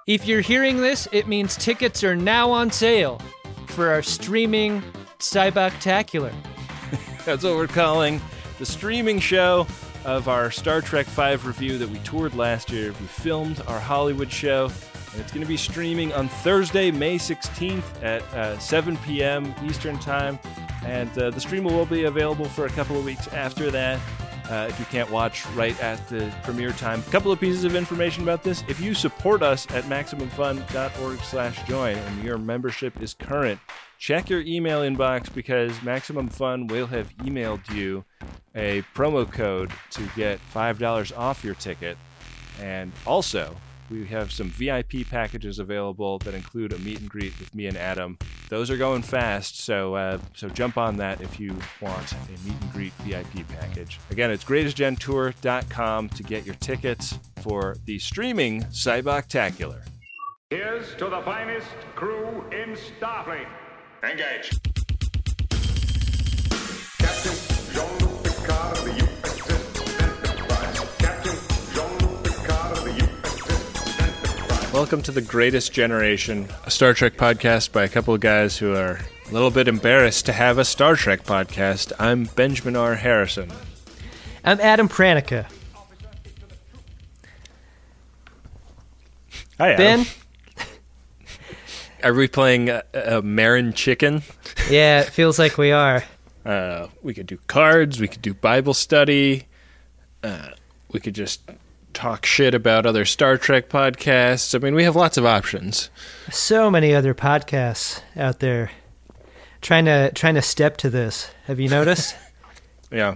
If you're hearing this, it means tickets are now on sale for our streaming Cyboctacular. That's what we're calling the streaming show of our Star Trek V review that we toured last year. We filmed our Hollywood show, and it's going to be streaming on Thursday, May 16th at 7 p.m. Eastern Time. And the stream will be available for a couple of weeks after that. If you can't watch right at the premiere time. A couple of pieces of information about this. If you support us at MaximumFun.org/join and your membership is current, check your email inbox because Maximum Fun will have emailed you a promo code to get $5 off your ticket. And also, we have some VIP packages available that include a meet and greet with me and Adam. Those are going fast, so jump on that if you want a meet and greet VIP package. Again, it's greatestgentour.com to get your tickets for the streaming Cyboctacular. Here's to the finest crew in Starfleet. Engage. Captain Jean-Luc Picard of the USS Enterprise. Captain Jean-Luc Picard of the USS Enterprise. Welcome to The Greatest Generation, a Star Trek podcast by a couple of guys who are a little bit embarrassed to have a Star Trek podcast. I'm Benjamin R. Harrison. I'm Adam Pranica. Hi, Adam. Ben? Are we playing a Marin Chicken? Yeah, it feels like we are. We could do cards, we could do Bible study, we could just talk shit about other Star Trek podcasts. I mean, we have lots of options. So many other podcasts out there trying to step to this. Have you noticed? Yeah.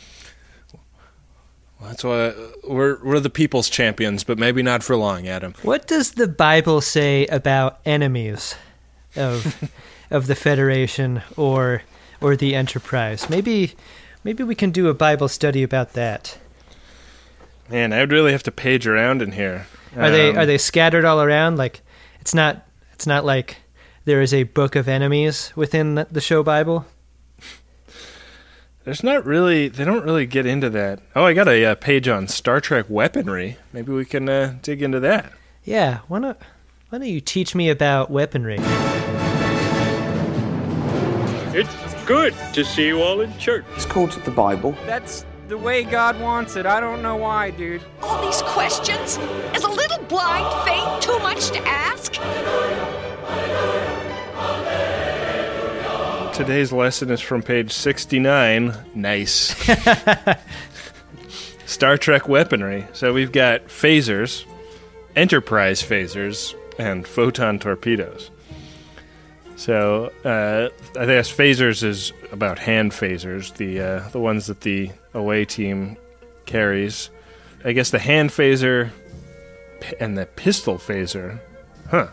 Well, that's why we're the people's champions, but maybe not for long, Adam. What does the Bible say about enemies of the Federation or the Enterprise? Maybe we can do a Bible study about that. Man, I would really have to page around in here. Are they scattered all around? Like it's not like there is a book of enemies within the show Bible. There's not really. They don't really get into that. Oh, I got a page on Star Trek weaponry. Maybe we can dig into that. Yeah, why don't you teach me about weaponry? It's good to see you all in church. It's called the Bible. That's the way God wants it. I don't know why, dude. All these questions? Is a little blind faith too much to ask? Today's lesson is from page 69. Nice. Star Trek weaponry. So we've got phasers, Enterprise phasers, and photon torpedoes. So I guess phasers is about hand phasers, the ones that the away team carries. I guess the hand phaser and the pistol phaser. Huh.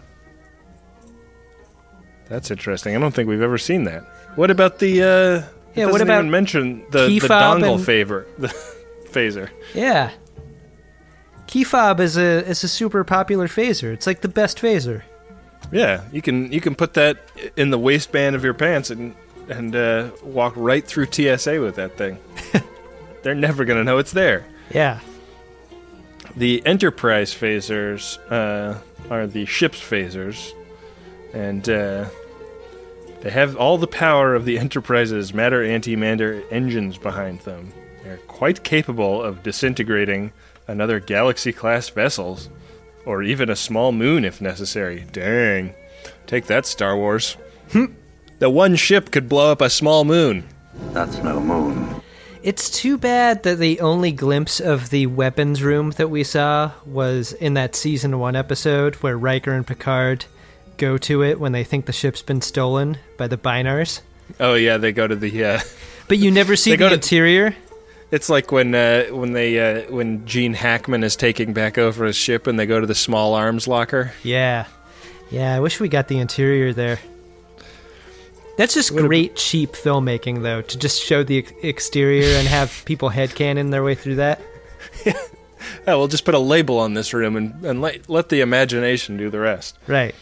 That's interesting. I don't think we've ever seen that. What about the? What about even mention the dongle the phaser? Yeah, key fob is a super popular phaser. It's like the best phaser. Yeah, you can put that in the waistband of your pants and walk right through TSA with that thing. They're never gonna know it's there. Yeah. The Enterprise phasers are the ship's phasers, and they have all the power of the Enterprise's matter-antimatter engines behind them. They're quite capable of disintegrating another Galaxy-class vessel, or even a small moon if necessary. Dang. Take that, Star Wars. The one ship could blow up a small moon. That's no moon. It's too bad that the only glimpse of the weapons room that we saw was in that Season 1 episode where Riker and Picard go to it when they think the ship's been stolen by the Binars. Oh, yeah, they go to the... But you never see the interior? It's like when Gene Hackman is taking back over his ship and they go to the small arms locker. Yeah. Yeah, I wish we got the interior there. That's just great cheap filmmaking, though, to just show the exterior and have people headcanon their way through that. Yeah, we'll just put a label on this room and let the imagination do the rest. Right.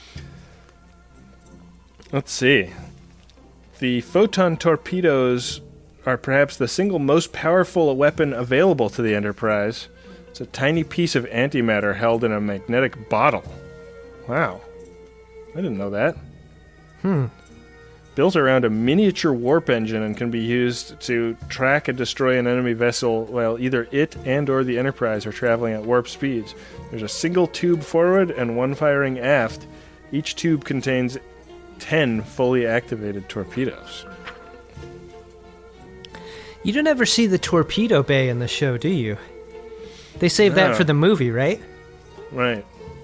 Let's see. The photon torpedoes are perhaps the single most powerful weapon available to the Enterprise. It's a tiny piece of antimatter held in a magnetic bottle. Wow. I didn't know that. Built around a miniature warp engine and can be used to track and destroy an enemy vessel while either it and or the Enterprise are traveling at warp speeds. There's a single tube forward and one firing aft. Each tube contains 10 fully activated torpedoes. You don't ever see the torpedo bay in the show, do you? They save that for the movie, right? Right.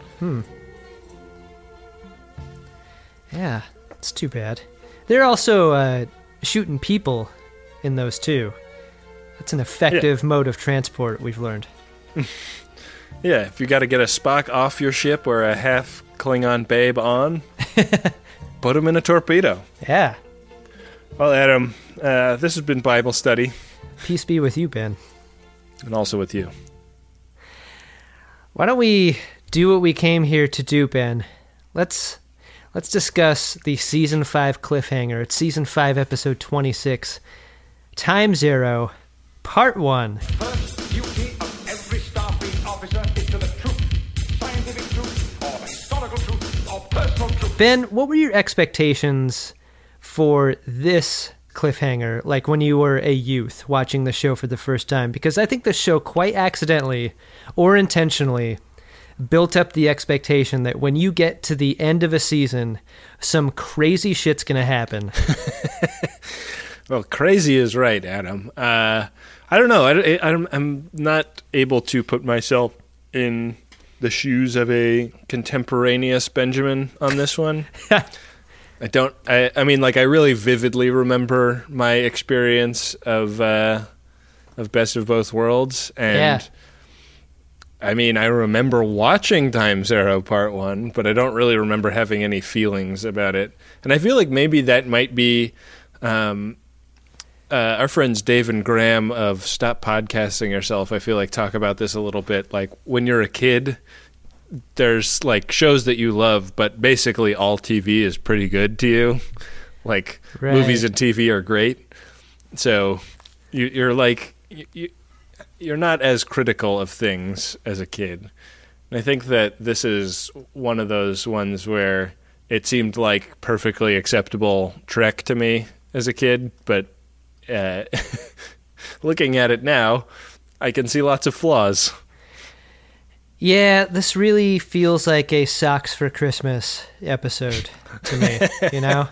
Yeah, it's too bad. They're also shooting people in those too. That's an effective mode of transport, we've learned. Yeah, if you got to get a Spock off your ship or a half Klingon babe on, put him in a torpedo. Yeah. Well, Adam, this has been Bible study. Peace be with you, Ben. And also with you. Why don't we do what we came here to do, Ben? Let's discuss the Season 5 cliffhanger. It's Season 5, Episode 26, Time Zero, Part 1. First duty of every Starfleet officer is to the truth. Scientific truth, or historical truth, or personal truth. Ben, what were your expectations for this cliffhanger, like when you were a youth watching the show for the first time? Because I think the show quite accidentally or intentionally built up the expectation that when you get to the end of a season, some crazy shit's going to happen. Well, crazy is right, Adam. I don't know. I'm not able to put myself in the shoes of a contemporaneous Benjamin on this one. I mean, like, I really vividly remember my experience of Best of Both Worlds, and I mean, I remember watching Time Zero Part 1, but I don't really remember having any feelings about it. And I feel like maybe that might be our friends Dave and Graham of Stop Podcasting Yourself, I feel like, talk about this a little bit. Like, when you're a kid, there's like shows that you love, but basically all TV is pretty good to you. Like, movies and TV are great. So you're like... You're not as critical of things as a kid. And I think that this is one of those ones where it seemed like perfectly acceptable Trek to me as a kid, but looking at it now, I can see lots of flaws. Yeah, this really feels like a Socks for Christmas episode to me, you know?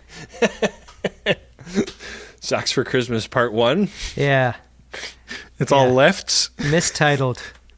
Socks for Christmas Part 1? Yeah. It's all lefts. Mistitled.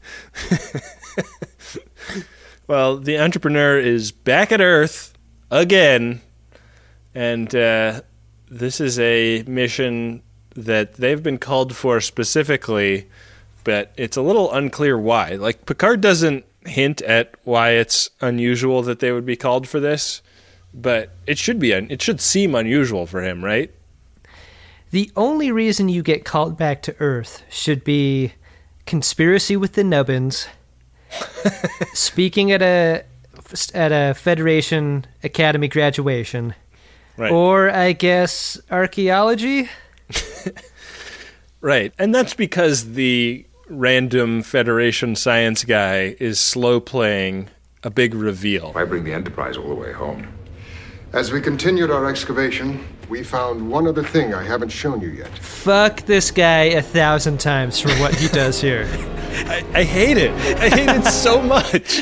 Well, the entrepreneur is back at Earth again, and this is a mission that they've been called for specifically, but it's a little unclear why. Like, Picard doesn't hint at why it's unusual that they would be called for this, but it should seem unusual for him, right? The only reason you get called back to Earth should be conspiracy with the Nubbins, speaking at a Federation Academy graduation, right. Or I guess archaeology. Right, and that's because the random Federation science guy is slow playing a big reveal. Why bring the Enterprise all the way home? As we continued our excavation, we found one other thing I haven't shown you yet. Fuck this guy 1,000 times for what he does here. I hate it. I hate it so much.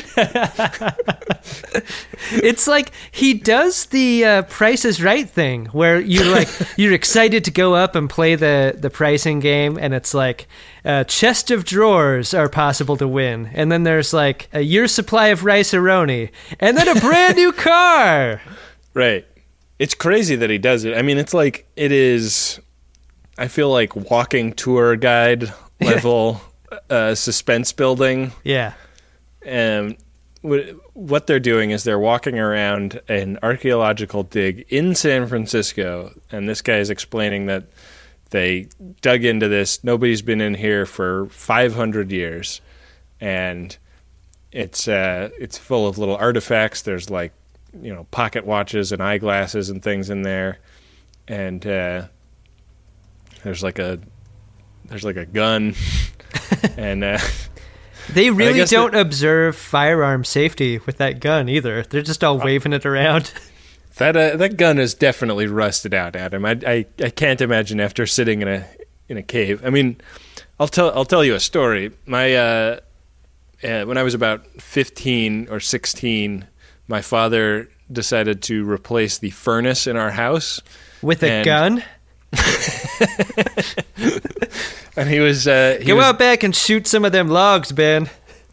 It's like he does the Price is Right thing where you're excited to go up and play the pricing game, and it's like a chest of drawers are possible to win, and then there's like a year's supply of rice-a-roni, and then a brand new car. Right. It's crazy that he does it. I mean, it's like, it is, I feel like, walking tour guide level suspense building. Yeah. And what they're doing is they're walking around an archaeological dig in San Francisco, and this guy is explaining that they dug into this. Nobody's been in here for 500 years, and it's full of little artifacts. There's like, you know, pocket watches and eyeglasses and things in there, and there's like a gun, and They really guess don't observe firearm safety with that gun either. They're just all waving it around. That gun is definitely rusted out, Adam. I can't imagine after sitting in a cave. I mean, I'll tell you a story. My when I was about 15 or 16, my father decided to replace the furnace in our house With a gun? And he was Go out back and shoot some of them logs, Ben.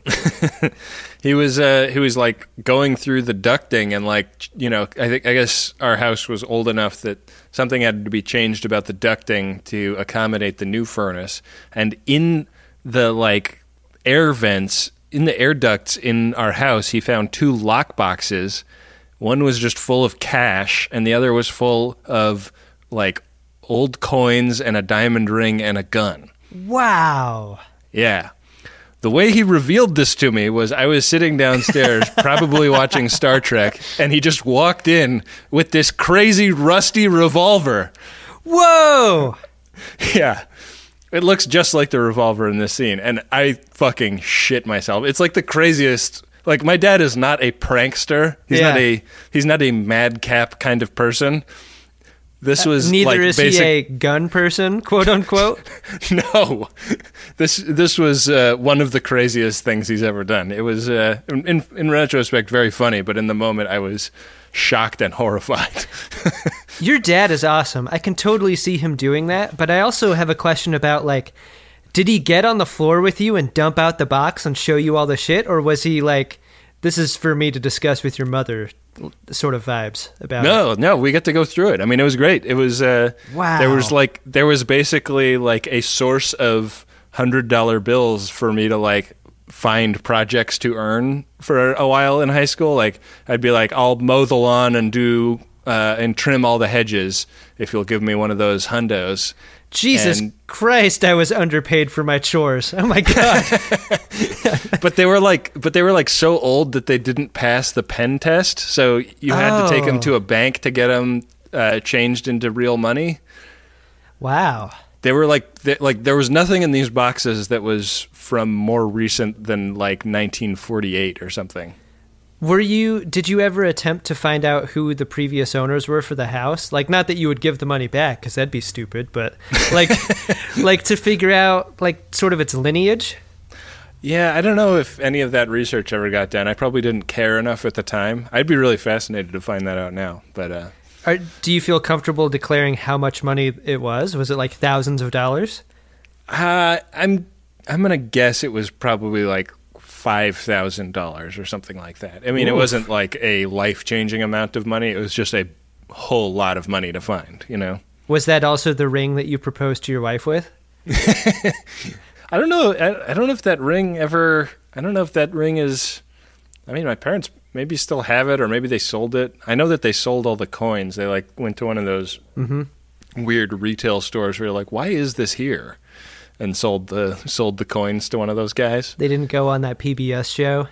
He was like going through the ducting and like, you know, I guess our house was old enough that something had to be changed about the ducting to accommodate the new furnace. And in the like air vents, in the air ducts in our house, he found 2 lock boxes. One was just full of cash and the other was full of like old coins and a diamond ring and a gun. Wow. Yeah. The way he revealed this to me was I was sitting downstairs, probably watching Star Trek, and he just walked in with this crazy rusty revolver. Whoa! Yeah. It looks just like the revolver in this scene, and I fucking shit myself. It's like the craziest. Like, my dad is not a prankster. He's not a madcap kind of person. This was neither like is he a gun person, quote unquote. No, this was one of the craziest things he's ever done. It was in retrospect very funny, but in the moment I was shocked and horrified. Your dad is awesome. I can totally see him doing that, but I also have a question about like, did he get on the floor with you and dump out the box and show you all the shit, or was he like, this is for me to discuss with your mother? Sort of vibes about it. No, we get to go through it. I mean, it was great. It was wow. There was basically like a source of $100 bills for me to like find projects to earn for a while in high school. Like I'd be like, I'll mow the lawn and do and trim all the hedges if you'll give me one of those hundos. Jesus Christ, I was underpaid for my chores. Oh my God. But they were like so old that they didn't pass the pen test. So you had to take them to a bank to get them changed into real money. Wow. They were like there was nothing in these boxes that was from more recent than like 1948 or something. Did you ever attempt to find out who the previous owners were for the house? Like, not that you would give the money back, because that'd be stupid, but like, like to figure out like sort of its lineage? Yeah, I don't know if any of that research ever got done. I probably didn't care enough at the time. I'd be really fascinated to find that out now, but... do you feel comfortable declaring how much money it was? Was it like thousands of dollars? I'm gonna guess it was probably like $5,000 or something like that. I mean, It wasn't like a life-changing amount of money. It was just a whole lot of money to find, you know? Was that also the ring that you proposed to your wife with? I don't know. I don't know if that ring ever... I don't know if that ring is... I mean, my parents maybe still have it, or maybe they sold it. I know that they sold all the coins. They like went to one of those weird retail stores where you're like, why is this here? And sold the coins to one of those guys. They didn't go on that PBS show.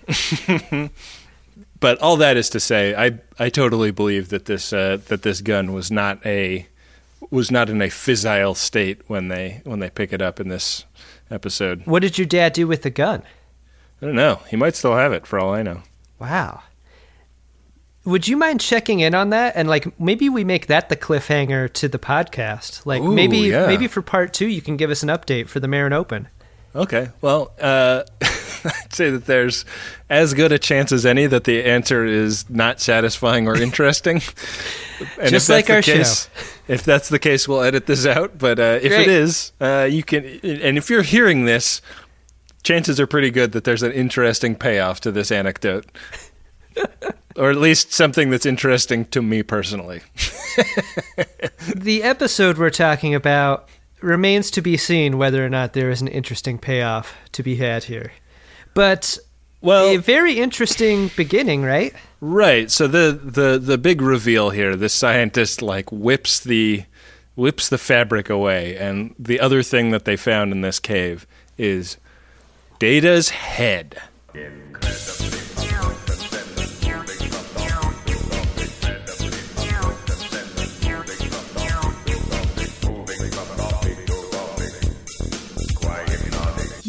But all that is to say, I totally believe that this gun was not in a fissile state when they pick it up in this episode. What did your dad do with the gun? I don't know. He might still have it for all I know. Wow. Would you mind checking in on that? And like maybe we make that the cliffhanger to the podcast. Like maybe for part 2 you can give us an update for the Marin Open. Okay. Well, I'd say that there's as good a chance as any that the answer is not satisfying or interesting. And just like our show. If that's the case, we'll edit this out. But if it is, you can. And if you're hearing this, chances are pretty good that there's an interesting payoff to this anecdote. Or at least something that's interesting to me personally. The episode we're talking about remains to be seen whether or not there is an interesting payoff to be had here. But a very interesting beginning, right? Right. So the big reveal here, this scientist like whips the fabric away, and the other thing that they found in this cave is Data's head.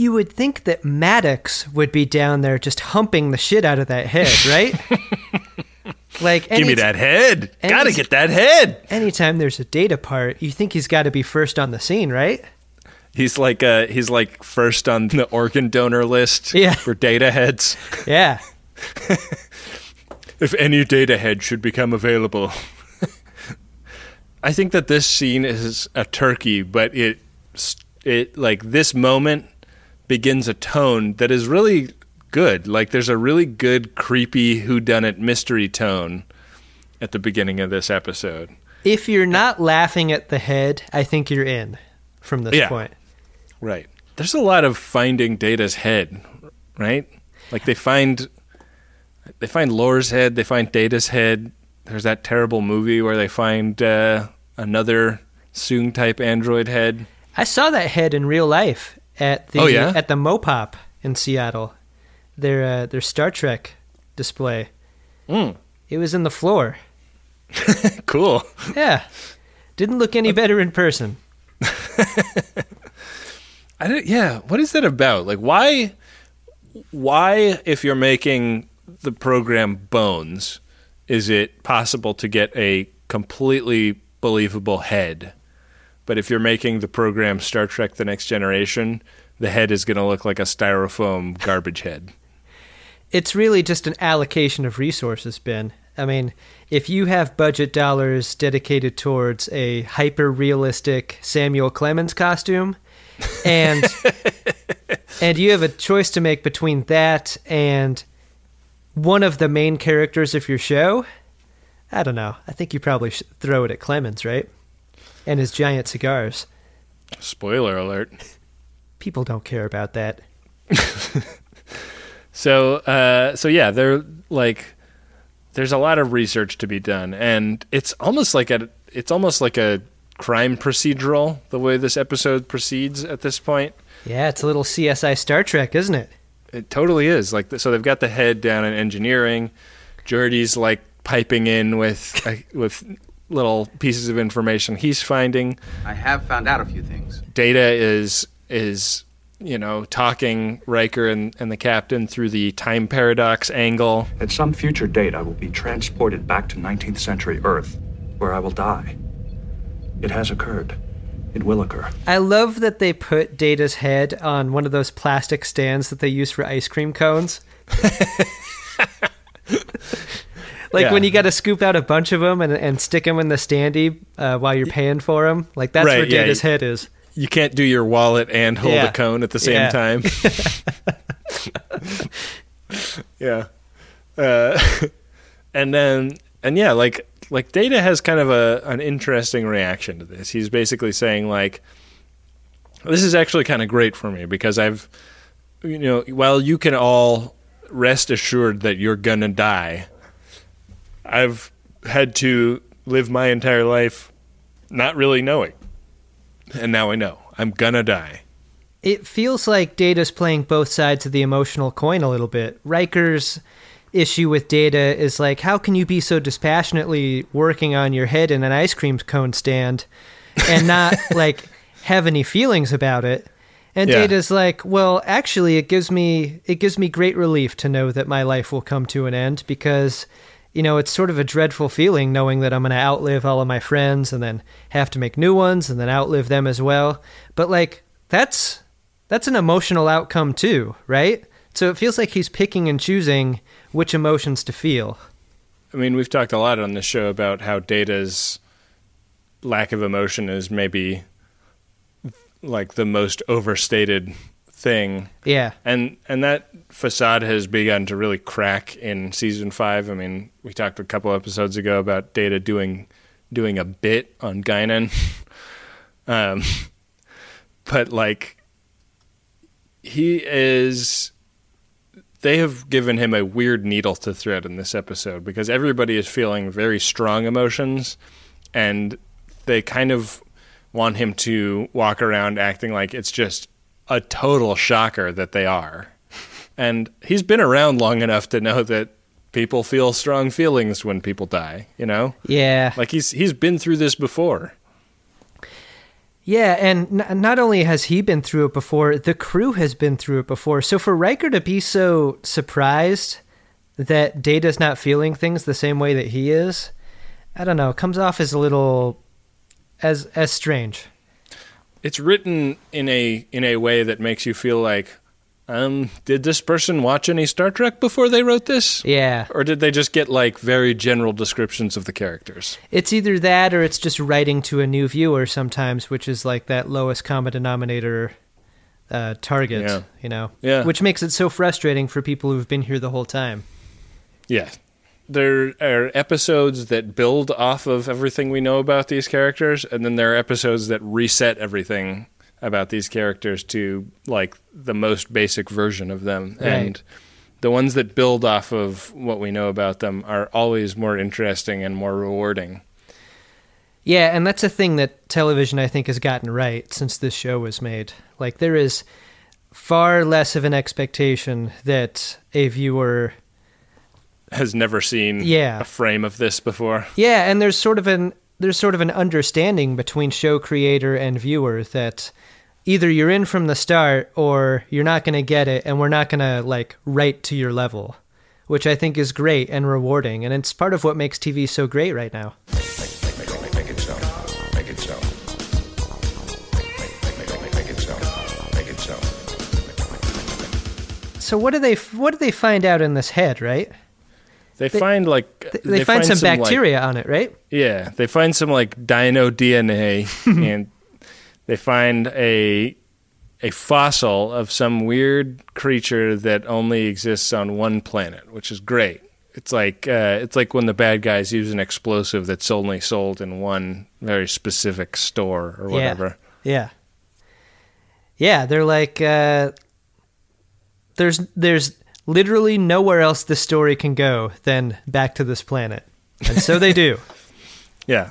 you would think that Maddox would be down there just humping the shit out of that head, right? Like, give me that head. Gotta get that head. Anytime there's a Data part, you think he's got to be first on the scene, right? He's like first on the organ donor list for Data heads. Yeah. If any Data head should become available. I think that this scene is a turkey, but it like this moment begins a tone that is really good. Like there's a really good creepy whodunit mystery tone at the beginning of this episode. If you're not laughing at the head, I think you're in from this point. Right. There's a lot of finding Data's head, right? Like they find Lore's head, they find Data's head. There's that terrible movie where they find another Soong type android head. I saw that head in real life at the at the Mopop in Seattle. Their Star Trek display. It was in the floor. Cool. Yeah. Didn't look any better in person. What is that about? Like why if you're making the program Bones, is it possible to get a completely believable head? But if you're making the program Star Trek The Next Generation, the head is going to look like a styrofoam garbage head. It's really just an allocation of resources, Ben. I mean, if you have budget dollars dedicated towards a hyper-realistic Samuel Clemens costume, and you have a choice to make between that and one of the main characters of your show, I don't know. I think you probably should throw it at Clemens, right? And his giant cigars. Spoiler alert. People don't care about that. So yeah, there's a lot of research to be done, and it's almost like a crime procedural the way this episode proceeds at this point. Yeah, it's a little CSI Star Trek, isn't it? It totally is. Like, so they've got the head down in engineering. Geordi's like piping in with little pieces of information he's finding. I have found out a few things. Data is talking Riker and the captain through the time paradox angle. At some future date, I will be transported back to 19th century Earth, where I will die. It has occurred. It will occur. I love that they put Data's head on one of those plastic stands that they use for ice cream cones. When you got to scoop out a bunch of them and stick them in the standee while you're paying for them. Like, that's where Data's head is. You can't do your wallet and hold a cone at the same time. Yeah. Like Data has kind of an interesting reaction to this. He's basically saying, like, this is actually kind of great for me because while you can all rest assured that you're gonna die, I've had to live my entire life not really knowing. And now I know. I'm gonna die. It feels like Data's playing both sides of the emotional coin a little bit. Riker's issue with Data is like, how can you be so dispassionately working on your head in an ice cream cone stand and not like have any feelings about it? And Data's like, well, actually it gives me great relief to know that my life will come to an end because, it's sort of a dreadful feeling knowing that I'm going to outlive all of my friends and then have to make new ones and then outlive them as well. But like, that's an emotional outcome too, right? So it feels like he's picking and choosing which emotions to feel. I mean, we've talked a lot on this show about how Data's lack of emotion is maybe like the most overstated thing. Yeah. And that facade has begun to really crack in season 5. I mean, we talked a couple episodes ago about Data doing a bit on Guinan. But like they have given him a weird needle to thread in this episode because everybody is feeling very strong emotions and they kind of want him to walk around acting like it's just a total shocker that they are. And he's been around long enough to know that people feel strong feelings when people die, Yeah. Like he's been through this before. Yeah, and not only has he been through it before, the crew has been through it before. So for Riker to be so surprised that Data's not feeling things the same way that he is, I don't know, comes off as a little as strange. It's written in a way that makes you feel like, did this person watch any Star Trek before they wrote this? Yeah. Or did they just get like very general descriptions of the characters? It's either that or it's just writing to a new viewer sometimes, which is like that lowest common denominator target, you know? Yeah. Which makes it so frustrating for people who've been here the whole time. Yeah. There are episodes that build off of everything we know about these characters, and then there are episodes that reset everything about these characters to like the most basic version of them. Right. And the ones that build off of what we know about them are always more interesting and more rewarding. Yeah, and that's a thing that television, I think, has gotten right since this show was made. Like, there is far less of an expectation that a viewer has never seen a frame of this before. Yeah, and there's sort of an understanding between show creator and viewer that either you're in from the start or you're not going to get it, and we're not going to like write to your level, which I think is great and rewarding, and it's part of what makes TV so great right now. Make it so. Make it so. Make it so. Make it so. So what do they find out in this head, right? They find some bacteria on it, right? Yeah, they find some like dino DNA, and they find a fossil of some weird creature that only exists on one planet, which is great. It's like when the bad guys use an explosive that's only sold in one very specific store or whatever. Yeah. They're like, there's literally nowhere else the story can go than back to this planet, and so they do. Yeah.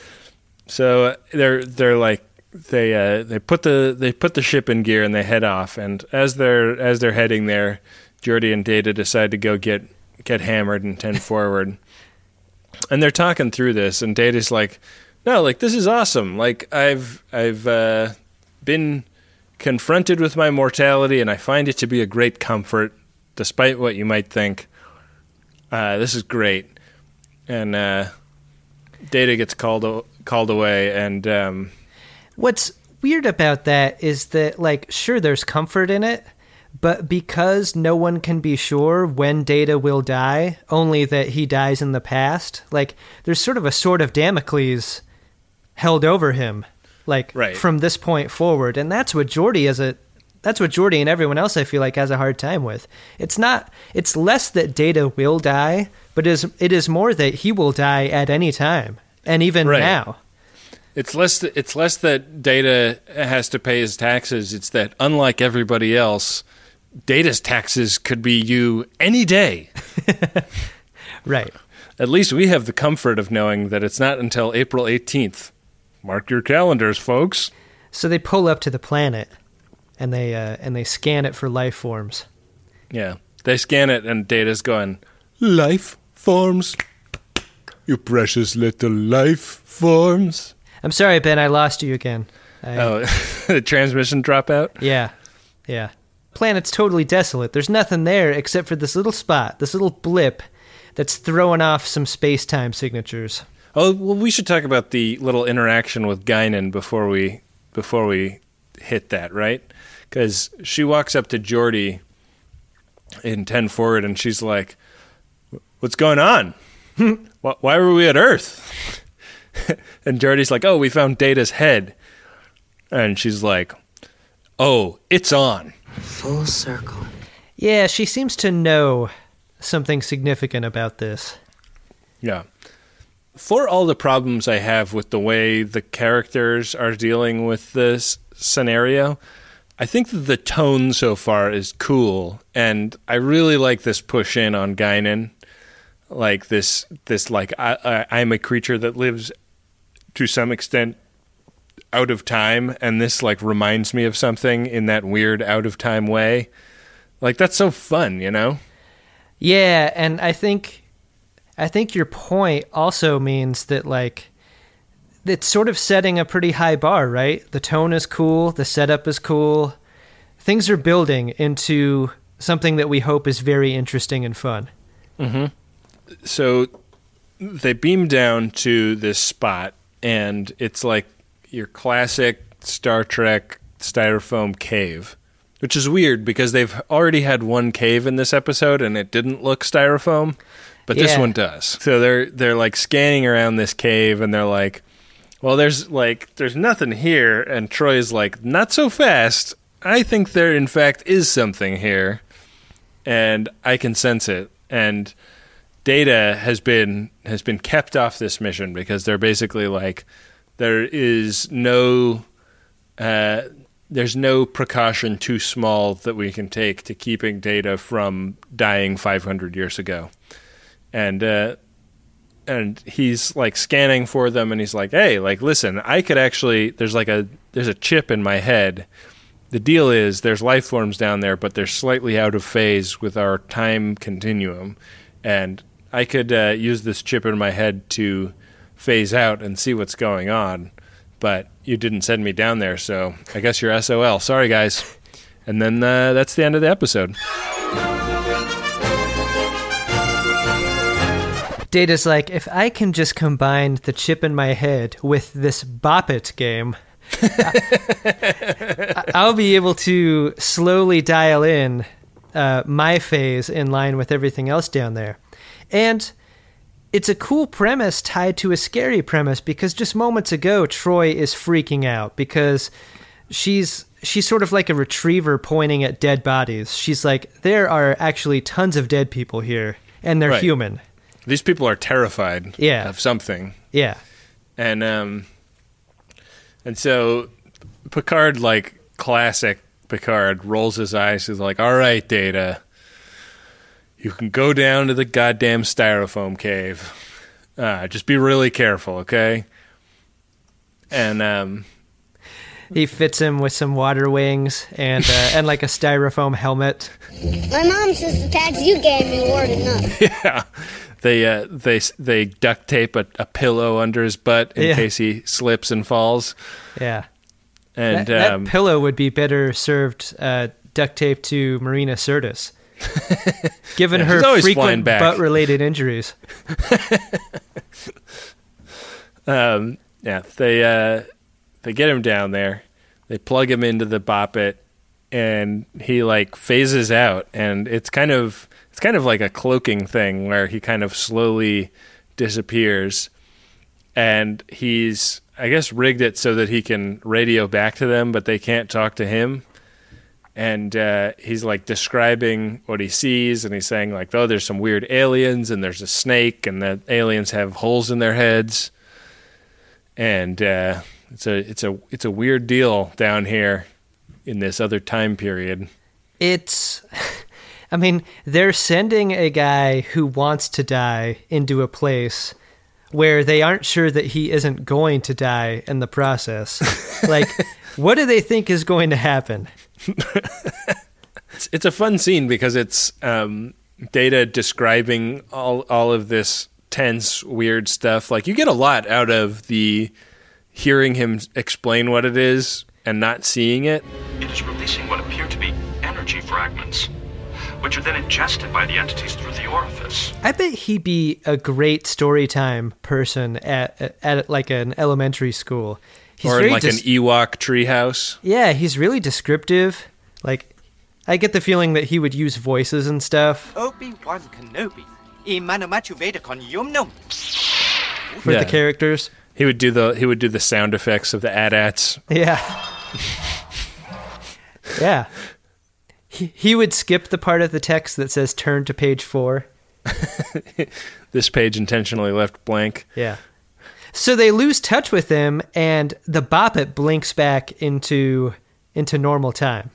So they're like they put the ship in gear and they head off, and as they're heading there, Geordi and Data decide to go get hammered and 10 forward. And they're talking through this, and Data's like, "No, like this is awesome. Like I've been confronted with my mortality, and I find it to be a great comfort, despite what you might think. This is great." And Data gets called away, and what's weird about that is that, like, sure, there's comfort in it, but because no one can be sure when Data will die, only that he dies in the past, like, there's sort of a sword of Damocles held over him, like, from this point forward, and that's what Geordi and everyone else, I feel like, has a hard time with. It's less that Data will die, but it is more that he will die at any time, and even now. It's less that Data has to pay his taxes. It's that, unlike everybody else, Data's taxes could be you any day. Right. At least we have the comfort of knowing that it's not until April 18th. Mark your calendars, folks. So they pull up to the planet, and they scan it for life forms. Yeah, they scan it, and Data's going, "Life forms? You precious little life forms." I'm sorry, Ben, I lost you again. The transmission dropout? Yeah. Planet's totally desolate. There's nothing there except for this little spot, this little blip that's throwing off some space-time signatures. Oh, well, we should talk about the little interaction with Guinan before we hit that, right? Because she walks up to Geordi in 10 forward, and she's like, "What's going on? Why were we at Earth?" And Geordi's like, "Oh, we found Data's head." And she's like, "Oh, it's on." Full circle. Yeah, she seems to know something significant about this. Yeah. For all the problems I have with the way the characters are dealing with this scenario, I think that the tone so far is cool, and I really like this push in on Guinan. Like this like, I'm a creature that lives to some extent out of time, and this like reminds me of something in that weird out of time way. Like, that's so fun, you know? Yeah, and I think your point also means that, like, it's sort of setting a pretty high bar, right? The tone is cool. The setup is cool. Things are building into something that we hope is very interesting and fun. Mm-hmm. So they beam down to this spot, and it's like your classic Star Trek styrofoam cave, which is weird because they've already had one cave in this episode, and it didn't look styrofoam, but this one does. So they're like scanning around this cave, and they're like, well, there's nothing here, and Troy's like, not so fast. I think there, in fact, is something here, and I can sense it. And Data has been kept off this mission because they're basically like, there's no precaution too small that we can take to keeping Data from dying 500 years ago. And he's like scanning for them, and he's like, hey, like, listen, I could actually, there's a chip in my head. The deal is there's life forms down there, but they're slightly out of phase with our time continuum. And I could use this chip in my head to phase out and see what's going on. But you didn't send me down there, so I guess you're SOL. Sorry, guys. And then that's the end of the episode. Data's like, if I can just combine the chip in my head with this Bop It game, I'll be able to slowly dial in my phase in line with everything else down there. And it's a cool premise tied to a scary premise, because just moments ago, Troy is freaking out because she's sort of like a retriever pointing at dead bodies. She's like, there are actually tons of dead people here, and they're human. These people are terrified of something. Yeah. And so Picard, like classic Picard, rolls his eyes. He's like, all right, Data, you can go down to the goddamn styrofoam cave. Just be really careful, okay? And he fits him with some water wings and like a styrofoam helmet. My mom says the tags you gave me weren't enough. Yeah. They duct tape a pillow under his butt in case he slips and falls. Yeah. And that pillow would be better served duct taped to Marina Sirtis, given her frequent butt-related injuries. They get him down there. They plug him into the Bop It, and he like phases out, and it's kind of like a cloaking thing where he kind of slowly disappears, and he's, I guess, rigged it so that he can radio back to them, but they can't talk to him. And he's like describing what he sees, and he's saying like, oh, there's some weird aliens, and there's a snake, and the aliens have holes in their heads, and it's a weird deal down here in this other time period. I mean, they're sending a guy who wants to die into a place where they aren't sure that he isn't going to die in the process. Like, what do they think is going to happen? It's a fun scene because it's Data describing all of this tense, weird stuff. Like, you get a lot out of the hearing him explain what it is and not seeing it. It is releasing what appear to be energy fragments, which are then ingested by the entities through the orifice. I bet he'd be a great storytime person at like an elementary school. Or in like an Ewok treehouse. Yeah, he's really descriptive. Like, I get the feeling that he would use voices and stuff. Obi-Wan Kenobi, Imanamachu Veda Konyumnum. For the characters. He would do the sound effects of the AT-ATs. Yeah. Yeah. He would skip the part of the text that says turn to page 4. This page intentionally left blank. Yeah. So they lose touch with him, and the Bop It blinks back into normal time.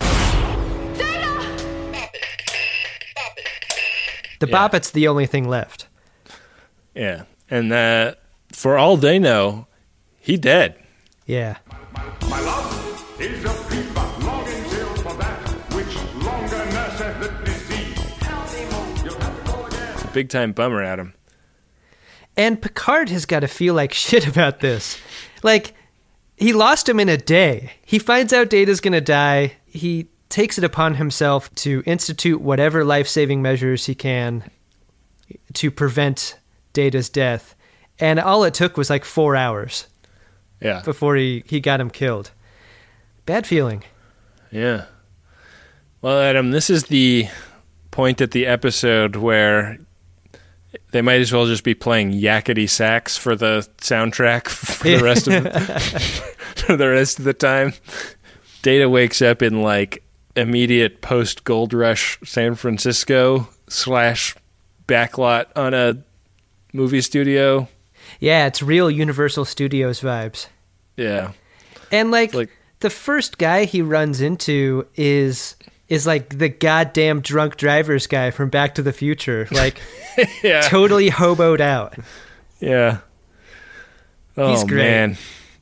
The Bop It's the only thing left. Yeah. And for all they know, he dead. Yeah. My love is a fever longing till for that which longer nurseth the disease. Big time bummer, Adam. And Picard has got to feel like shit about this. Like, he lost him in a day. He finds out Data's going to die. He takes it upon himself to institute whatever life-saving measures he can to prevent Data's death. And all it took was like 4 hours before he got him killed. Bad feeling. Yeah. Well, Adam, this is the point at the episode where they might as well just be playing yakety sax for the soundtrack for the rest of for the rest of the time. Data wakes up in like immediate post Gold Rush San Francisco / backlot on a movie studio. Yeah, it's real Universal Studios vibes. Yeah. And like the first guy he runs into is like the goddamn drunk driver's guy from Back to the Future. Like totally hoboed out. Yeah. Oh, he's great. Man.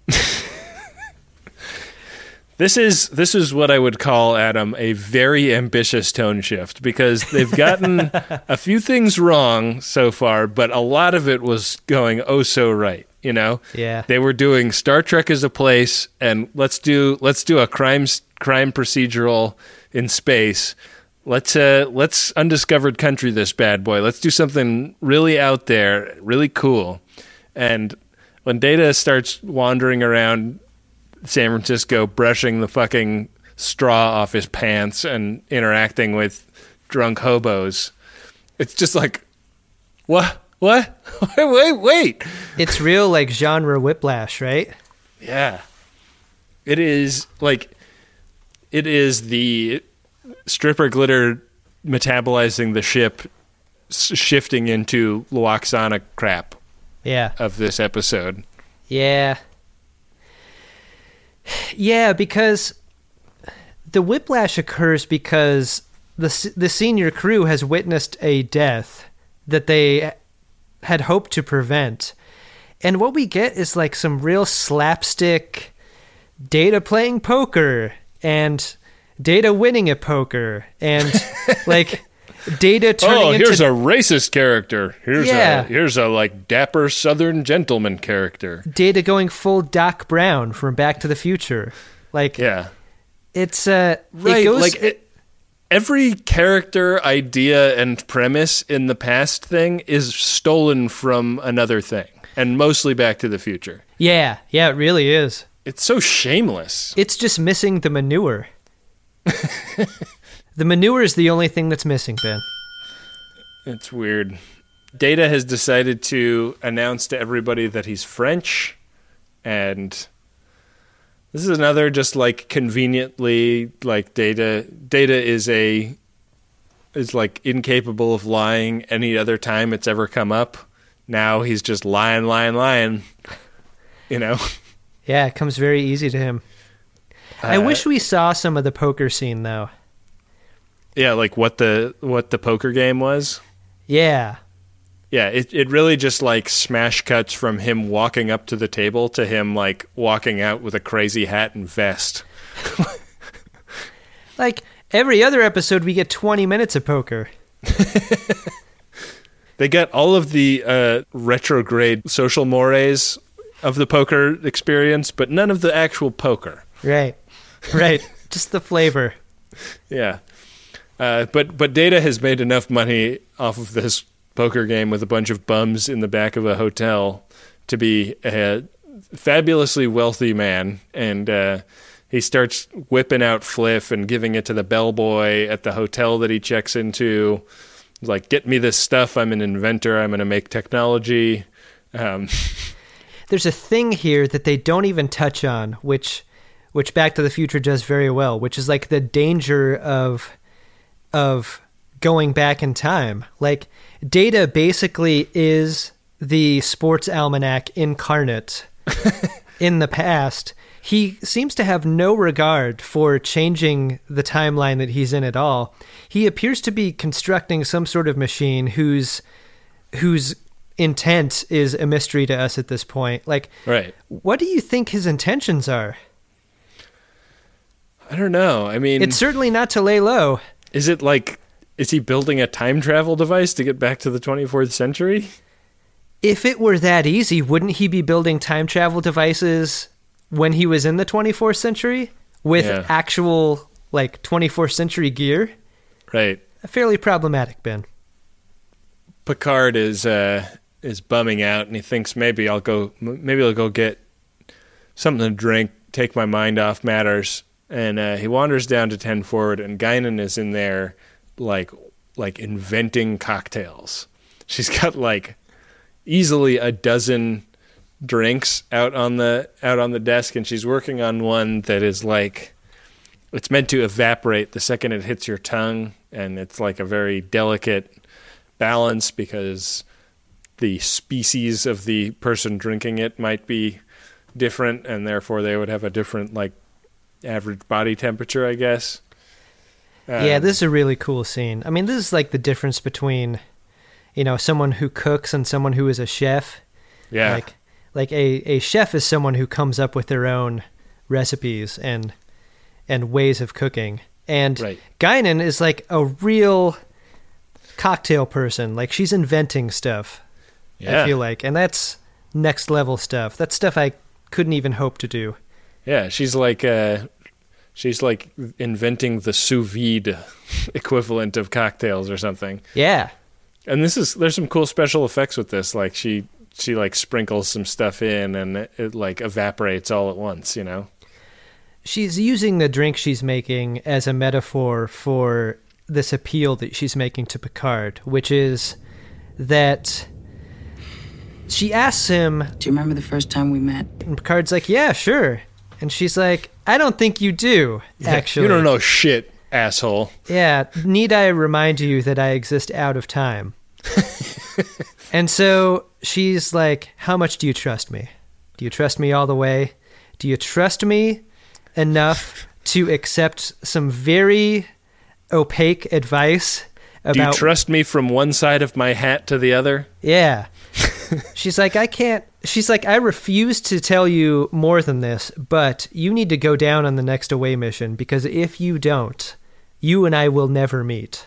This is what I would call, Adam, a very ambitious tone shift, because they've gotten a few things wrong so far, but a lot of it was going oh so right, you know? Yeah. They were doing Star Trek as a place, and let's do a crime procedural in space. Let's undiscovered country this bad boy. Let's do something really out there, really cool. And when Data starts wandering around San Francisco, brushing the fucking straw off his pants and interacting with drunk hobos, it's just like, what? Wait. It's real like genre whiplash, right? Yeah. It is the stripper glitter metabolizing the ship, shifting into Lwaxana crap. Yeah. Of this episode. Yeah. Yeah, because the whiplash occurs because the senior crew has witnessed a death that they had hoped to prevent. And what we get is like some real slapstick Data playing poker and Data winning at poker and like Data turning here's a racist character. Here's a like dapper Southern gentleman character. Data going full Doc Brown from Back to the Future. Like, it's right. It goes, every character idea and premise in the past thing is stolen from another thing, and mostly Back to the Future. Yeah, it really is. It's so shameless. It's just missing the manure. The manure is the only thing that's missing, Ben. It's weird. Data has decided to announce to everybody that he's French, and this is another just like conveniently like Data is like incapable of lying any other time it's ever come up. Now he's just lying, you know? Yeah, it comes very easy to him. I wish we saw some of the poker scene though. Yeah, like what the poker game was? Yeah. Yeah, it really just like smash cuts from him walking up to the table to him like walking out with a crazy hat and vest. Like every other episode we get 20 minutes of poker. They get all of the retrograde social mores of the poker experience, but none of the actual poker. Right. Just the flavor. Yeah. But Data has made enough money off of this poker game with a bunch of bums in the back of a hotel to be a fabulously wealthy man, and he starts whipping out Fliff and giving it to the bellboy at the hotel that he checks into. He's like, get me this stuff, I'm an inventor, I'm going to make technology. There's a thing here that they don't even touch on, which Back to the Future does very well, which is like the danger of going back in time. Like, Data basically is the sports almanac incarnate in the past. He seems to have no regard for changing the timeline that he's in at all. He appears to be constructing some sort of machine whose intent is a mystery to us at this point. Like, right. What do you think his intentions are? I don't know. I mean, it's certainly not to lay low. Is he building a time travel device to get back to the 24th century? if it were that easy, wouldn't he be building time travel devices when he was in the 24th century with actual, like, 24th century gear? Right. Fairly problematic, Ben. Picard is bumming out, and he thinks maybe I'll go get something to drink, take my mind off matters. And he wanders down to 10 Forward, and Guinan is in there, like inventing cocktails. She's got like easily a dozen drinks out on the desk, and she's working on one that is like, it's meant to evaporate the second it hits your tongue, and it's like a very delicate balance because the species of the person drinking it might be different, and therefore they would have a different like average body temperature, I guess. Yeah, this is a really cool scene. I mean, this is like the difference between, you know, someone who cooks and someone who is a chef. Yeah. Like a chef is someone who comes up with their own recipes and ways of cooking. And Guinan is like a real cocktail person. Like, she's inventing stuff, I feel like. And that's next level stuff. That's stuff I couldn't even hope to do. Yeah, she's like inventing the sous vide equivalent of cocktails or something. Yeah. And there's some cool special effects with this. Like she like sprinkles some stuff in and it like evaporates all at once, you know? She's using the drink she's making as a metaphor for this appeal that she's making to Picard, which is that she asks him, "Do you remember the first time we met?" And Picard's like, "Yeah, sure." And she's like, "I don't think you do, actually. You don't know shit, asshole." Yeah, need I remind you that I exist out of time? And so she's like, "How much do you trust me? Do you trust me all the way? Do you trust me enough to accept some very opaque advice about..." "Do you trust me from one side of my hat to the other?" Yeah. She's like, "I can't..." She's like, "I refuse to tell you more than this, but you need to go down on the next away mission, because if you don't, you and I will never meet."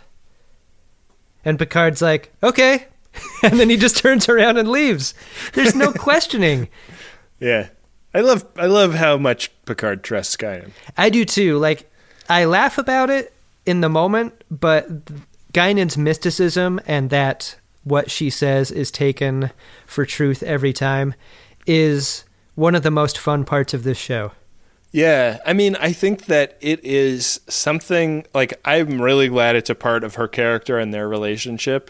And Picard's like, "Okay." And then he just turns around and leaves. There's no questioning. Yeah. I love how much Picard trusts Guinan. I do too. Like, I laugh about it in the moment, but Guinan's mysticism and that what she says is taken for truth every time is one of the most fun parts of this show. Yeah, I mean, I think that it is something, like, I'm really glad it's a part of her character and their relationship.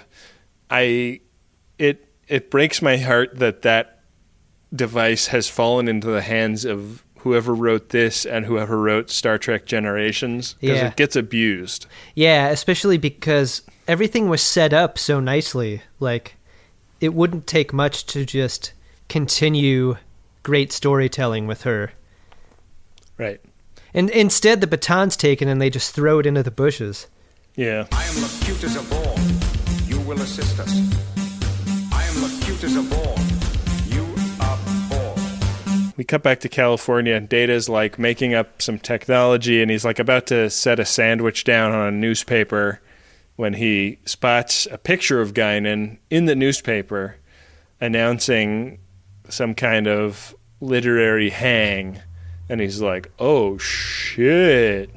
It breaks my heart that device has fallen into the hands of whoever wrote this and whoever wrote Star Trek Generations, because it gets abused. Yeah, especially because everything was set up so nicely. Like, it wouldn't take much to just continue great storytelling with her. Right. And instead, the baton's taken and they just throw it into the bushes. Yeah. I am Locutus of all. You will assist us. I am Locutus of all. You of all. We cut back to California. Data's like making up some technology, and he's like about to set a sandwich down on a newspaper when he spots a picture of Guinan in the newspaper announcing some kind of literary hang. And he's like, "Oh, shit."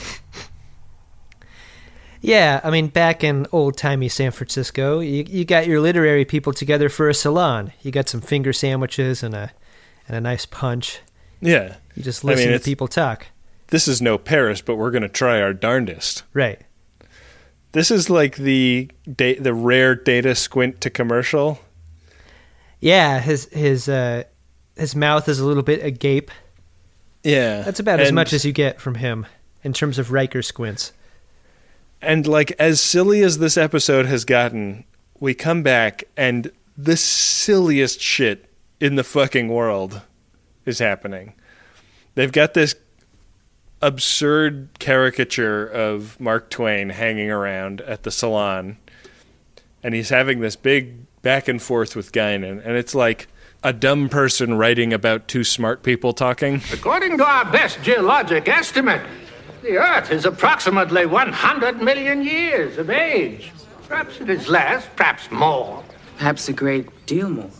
Yeah, I mean, back in old-timey San Francisco, you got your literary people together for a salon. You got some finger sandwiches and a nice punch. Yeah. You just listen to people talk. This is no Paris, but we're going to try our darndest. Right. This is like the rare Data squint to commercial. Yeah, his mouth is a little bit agape. Yeah. That's about as much as you get from him in terms of Riker squints. And like, as silly as this episode has gotten, we come back and the silliest shit in the fucking world is happening. They've got this absurd caricature of Mark Twain hanging around at the salon, and he's having this big back and forth with Guinan, and it's like a dumb person writing about two smart people talking. According to our best geologic estimate, the Earth is approximately 100 million years of age. Perhaps it is less, perhaps more. Perhaps a great deal more.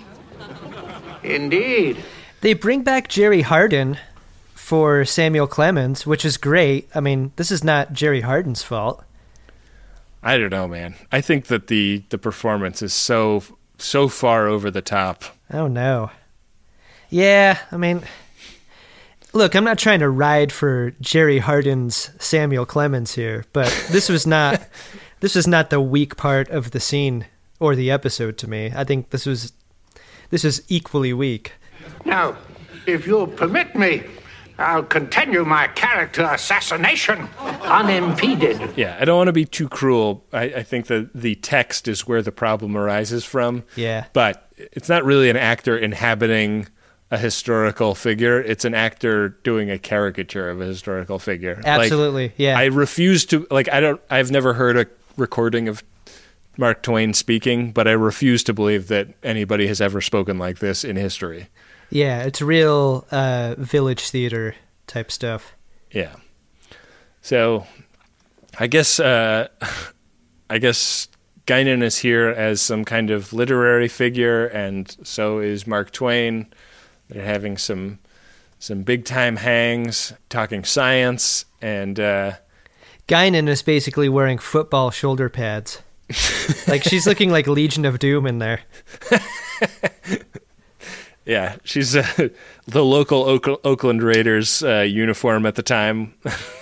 Indeed. They bring back Jerry Hardin for Samuel Clemens, which is great. I mean, this is not Jerry Hardin's fault. I don't know, man. I think that the performance is so far over the top. Oh, no. Yeah, I mean, look, I'm not trying to ride for Jerry Hardin's Samuel Clemens here, but this was not the weak part of the scene or the episode to me. I think this was equally weak. Now, if you'll permit me, I'll continue my character assassination unimpeded. Yeah, I don't want to be too cruel. I think that the text is where the problem arises from. Yeah. But it's not really an actor inhabiting a historical figure. It's an actor doing a caricature of a historical figure. Absolutely, yeah. I refuse to, I've never heard a recording of Mark Twain speaking, but I refuse to believe that anybody has ever spoken like this in history. Yeah, it's real village theater type stuff. Yeah. So, I guess Guinan is here as some kind of literary figure, and so is Mark Twain. They're having some big time hangs, talking science, and Guinan is basically wearing football shoulder pads. Like, she's looking like Legion of Doom in there. Yeah, she's the local Oakland Raiders uniform at the time.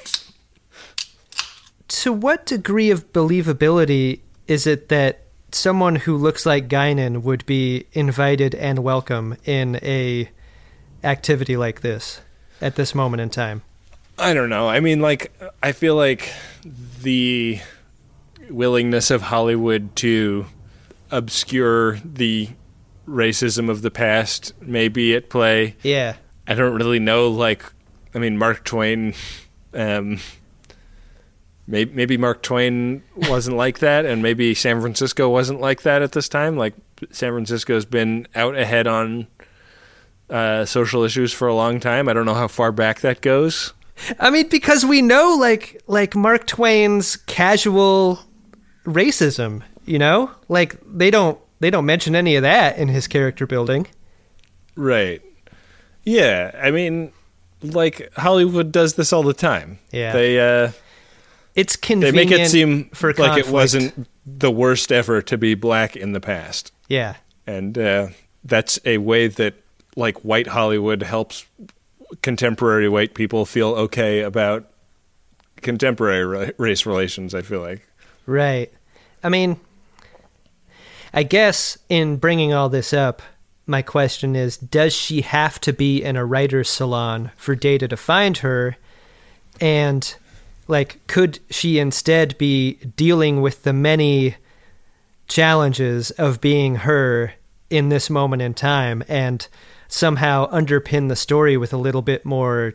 To what degree of believability is it that someone who looks like Guinan would be invited and welcome in a activity like this at this moment in time? I don't know. I mean, I feel like the willingness of Hollywood to obscure the racism of the past may be at play. Yeah. I don't really know, Mark Twain, maybe Mark Twain wasn't like that, and maybe San Francisco wasn't like that at this time. Like, San Francisco's been out ahead on social issues for a long time. I don't know how far back that goes. I mean, because we know, like Mark Twain's casual racism, you know? Like, they don't mention any of that in his character building. Right. Yeah, I mean, Hollywood does this all the time. Yeah. It's convenient. They make it seem for like conflict. It wasn't the worst ever to be black in the past. Yeah. And that's a way that, white Hollywood helps contemporary white people feel okay about contemporary race relations, I feel like. Right. I mean, I guess in bringing all this up, my question is, does she have to be in a writer's salon for Data to find her? And, could she instead be dealing with the many challenges of being her in this moment in time and somehow underpin the story with a little bit more,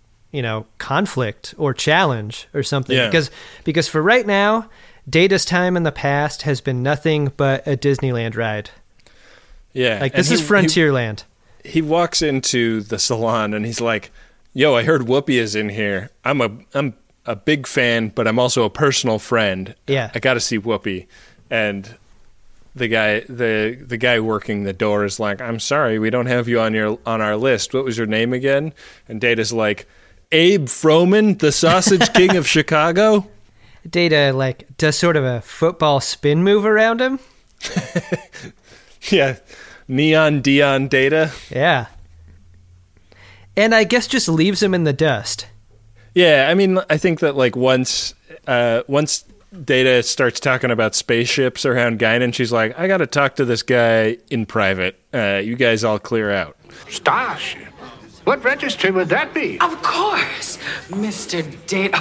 conflict or challenge or something? Yeah. Because for right now, Data's time in the past has been nothing but a Disneyland ride. Yeah. This is Frontierland. He walks into the salon and he's like, "Yo, I heard Whoopi is in here. I'm a big fan, but I'm also a personal friend. Yeah. I got to see Whoopi." And the guy working the door is like, "I'm sorry, we don't have you on our list. What was your name again?" And Data's like, "Abe Froman, the Sausage King of Chicago." Data, does sort of a football spin move around him. Yeah. Neon Dion Data. Yeah. And I guess just leaves him in the dust. Yeah, I mean, I think that, once Data starts talking about spaceships around Guinan, she's like, "I got to talk to this guy in private. You guys all clear out." Starship? What registry would that be? Of course, Mr. Data.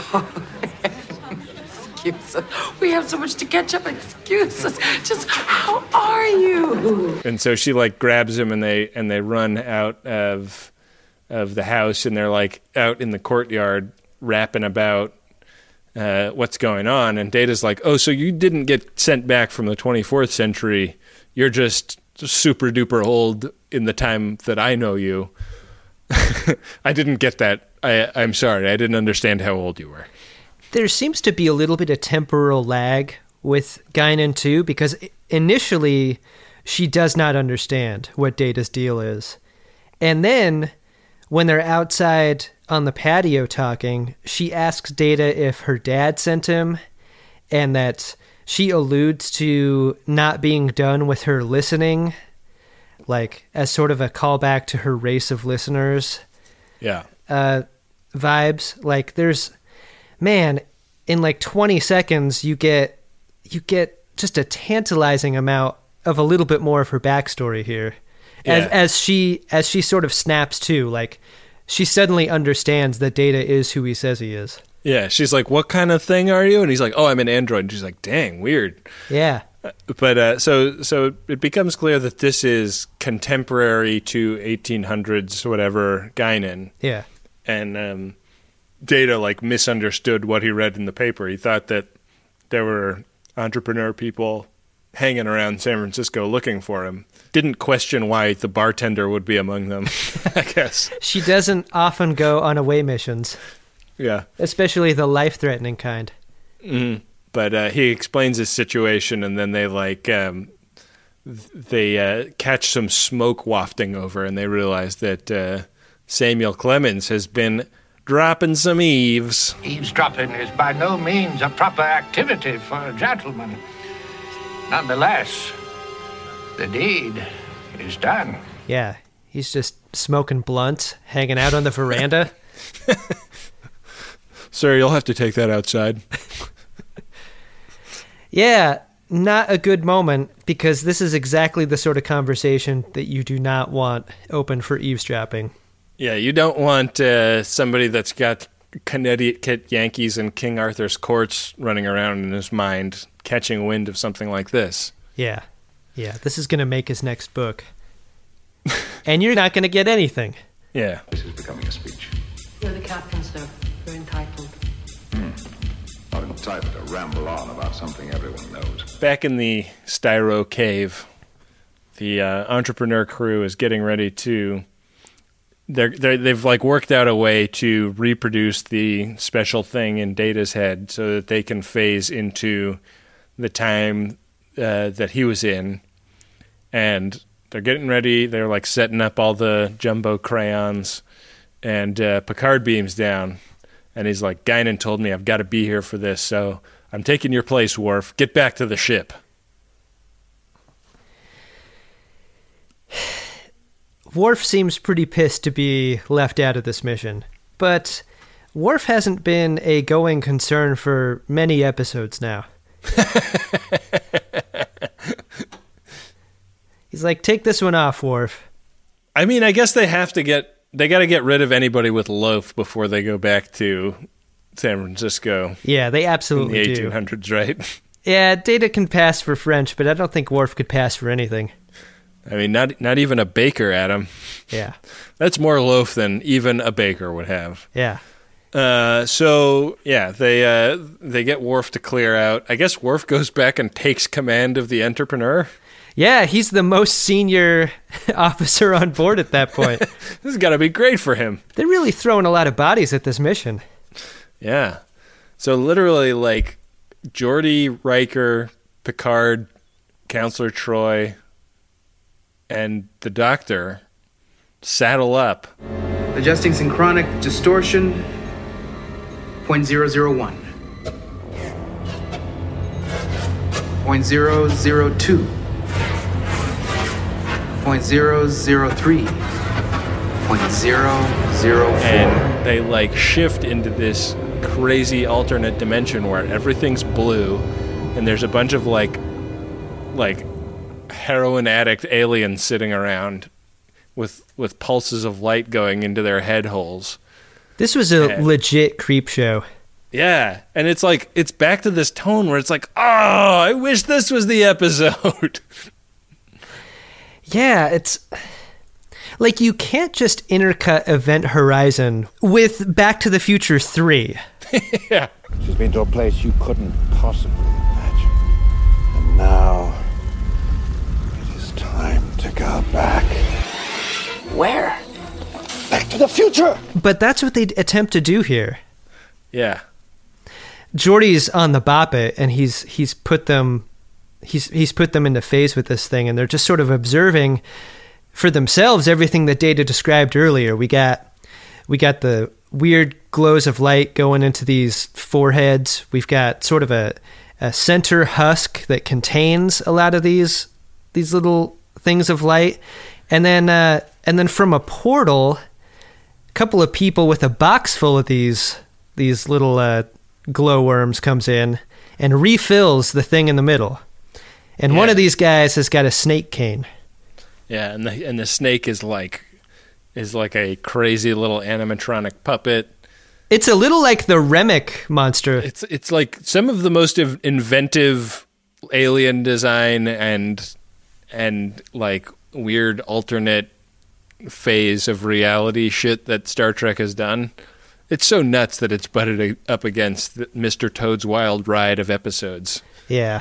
Excuse us. We have so much to catch up. Excuse us. Just how are you? And so she grabs him and they run out of the house, and they're out in the courtyard rapping about what's going on. And Data's like, "Oh, so you didn't get sent back from the 24th century. You're just super duper old in the time that I know you." I didn't get that. I'm sorry. I didn't understand how old you were. There seems to be a little bit of temporal lag with Guinan too, because initially she does not understand what Data's deal is. And then when they're outside on the patio talking, she asks Data if her dad sent him, and that she alludes to not being done with her listening, like as sort of a callback to her race of listeners. Yeah. Vibes. Like there's, man, in like 20 seconds, you get just a tantalizing amount of a little bit more of her backstory here. Yeah. As she sort of snaps to, like she suddenly understands that Data is who he says he is. Yeah, she's like, "What kind of thing are you?" And he's like, "Oh, I'm an android." And she's like, "Dang, weird." Yeah. But so it becomes clear that this is contemporary to 1800s whatever Guinan. Yeah. And Data like misunderstood what he read in the paper. He thought that there were entrepreneur people hanging around San Francisco looking for him. Didn't question why the bartender would be among them, I guess. She doesn't often go on away missions. Yeah. Especially the life-threatening kind. Mm-hmm. But he explains his situation, and then they like catch some smoke wafting over, and they realize that Samuel Clemens has been dropping some eaves. Eavesdropping is by no means a proper activity for a gentleman. Nonetheless, the deed is done. Yeah, he's just smoking blunts, hanging out on the veranda. Sir, you'll have to take that outside. Yeah, not a good moment, because this is exactly the sort of conversation that you do not want open for eavesdropping. Yeah, you don't want somebody that's got Connecticut Yankees and King Arthur's courts running around in his mind catching wind of something like this. Yeah, this is going to make his next book. And you're not going to get anything. Yeah. This is becoming a speech. You're the captain, sir. You're entitled. Not entitled to ramble on about something everyone knows. Back in the Styro cave, the entrepreneur crew is getting ready to... They've like worked out a way to reproduce the special thing in Data's head so that they can phase into the time that he was in. And they're getting ready. They're like setting up all the jumbo crayons. And Picard beams down. And he's like, Guinan told me I've got to be here for this, so I'm taking your place, Worf. Get back to the ship. Worf seems pretty pissed to be left out of this mission. But Worf hasn't been a going concern for many episodes now. He's like, take this one off, Worf. I mean, I guess they got to get rid of anybody with loaf before they go back to San Francisco. Yeah, they absolutely in the 1800s, right? Yeah, Data can pass for French, but I don't think Worf could pass for anything. I mean, not even a baker, Adam. Yeah. That's more loaf than even a baker would have. Yeah. So, yeah, they get Worf to clear out. I guess Worf goes back and takes command of the Entrepreneur. Yeah, he's the most senior officer on board at that point. This has got to be great for him. They're really throwing a lot of bodies at this mission. Yeah. So literally, like, Geordi, Riker, Picard, Counselor Troy, and the Doctor saddle up. Adjusting synchronic distortion, 0.001. 0.002. 0.003. 0.004. And they like shift into this crazy alternate dimension where everything's blue and there's a bunch of like heroin addict aliens sitting around with pulses of light going into their head holes. This was a legit creep show. Yeah, and it's like it's back to this tone where it's like, oh, I wish this was the episode. Yeah, it's like you can't just intercut Event Horizon with Back to the Future 3. Yeah. She's been to a place you couldn't possibly imagine. And now it is time to go back. Where? Back to the future! But that's what they attempt to do here. Yeah. Geordi's on the bop it, and he's put them he's put them into phase with this thing, and they're just sort of observing for themselves everything that Data described earlier. We got the weird glows of light going into these foreheads. We've got sort of a center husk that contains a lot of these little things of light, and then from a portal, a couple of people with a box full of these little glowworms comes in and refills the thing in the middle. And one of these guys has got a snake cane. Yeah, and the snake is like a crazy little animatronic puppet. It's a little like the Remick monster. It's like some of the most inventive alien design and like weird alternate phase of reality shit that Star Trek has done. It's so nuts that it's butted up against Mr. Toad's Wild Ride of episodes. Yeah,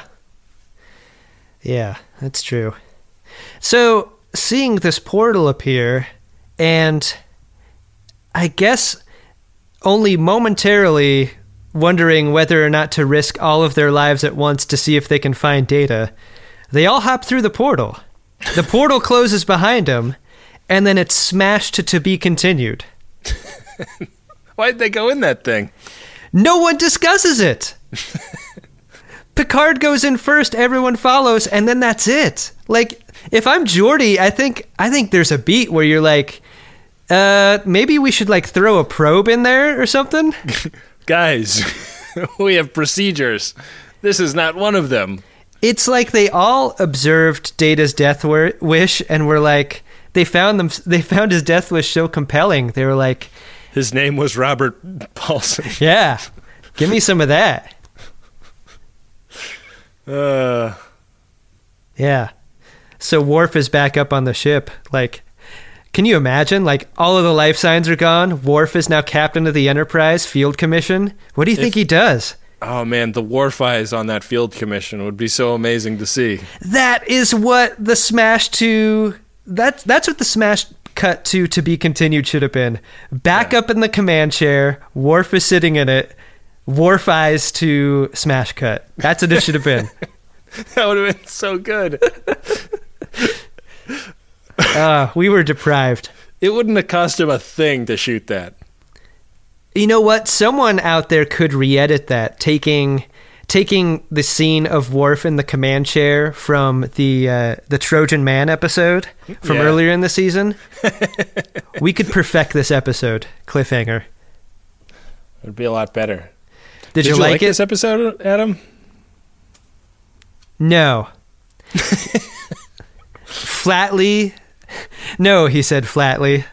that's true. So seeing this portal appear, and I guess only momentarily wondering whether or not to risk all of their lives at once to see if they can find Data, they all hop through the portal. The portal closes behind them, and then it's smashed to be continued. Why'd they go in that thing? No one discusses it. Picard goes in first, everyone follows, and then that's it. Like, if I'm Geordi, I think there's a beat where you're like, maybe we should like throw a probe in there or something. Guys, we have procedures. This is not one of them. It's like they all observed Data's death wish and were like, they found his death wish so compelling. They were like, his name was Robert Paulson. Yeah, give me some of that. Yeah. So Worf is back up on the ship. Like, can you imagine? Like, all of the life signs are gone. Worf is now captain of the Enterprise Field Commission. What do you think he does? Oh man, the Worf eyes on that Field Commission would be so amazing to see. That is what the smash to... That's what the smash cut to be continued should have been. Back up in the command chair. Worf is sitting in it. Worf eyes to smash cut. That's what it should have been. That would have been so good. We were deprived. It wouldn't have cost him a thing to shoot that. You know what? Someone out there could re-edit that, taking the scene of Worf in the command chair from the Trojan Man episode from earlier in the season. We could perfect this episode. Cliffhanger. It would be a lot better. Did you like it? This episode, Adam? No. Flatly. No, he said flatly.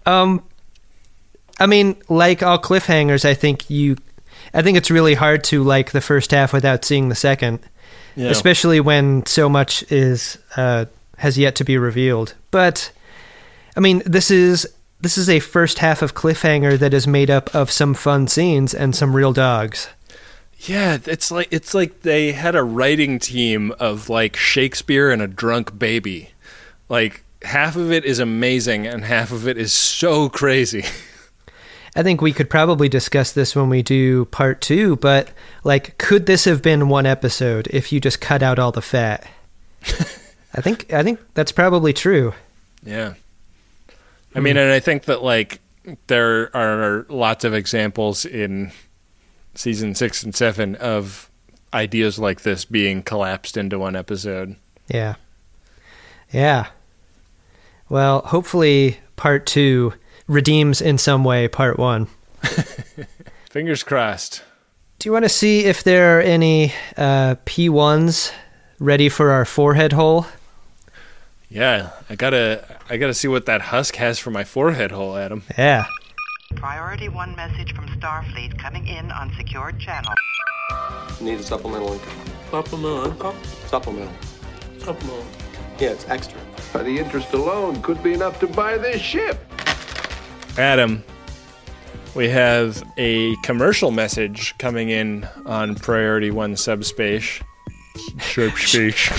I mean, like all cliffhangers, I think it's really hard to like the first half without seeing the second, especially when so much has yet to be revealed. But I mean, this is a first half of cliffhanger that is made up of some fun scenes and some real dogs. Yeah, it's like they had a writing team of like Shakespeare and a drunk baby. Like half of it is amazing and half of it is so crazy. I think we could probably discuss this when we do part 2, but like, could this have been one episode if you just cut out all the fat? I think that's probably true. Yeah. I mean, and I think that like there are lots of examples in season 6 and 7 of ideas like this being collapsed into one episode. Yeah. Yeah. Well, hopefully part 2 redeems in some way part 1. Fingers crossed. Do you want to see if there are any P1s ready for our forehead hole? Yeah, I gotta see what that husk has for my forehead hole, Adam. Yeah. Priority 1 message from Starfleet coming in on secured channel. Need a supplemental income. Supplemental income? Supplemental. Supplemental. Yeah, it's extra. The interest alone could be enough to buy this ship. Adam, we have a commercial message coming in on Priority 1 subspace. Subspace.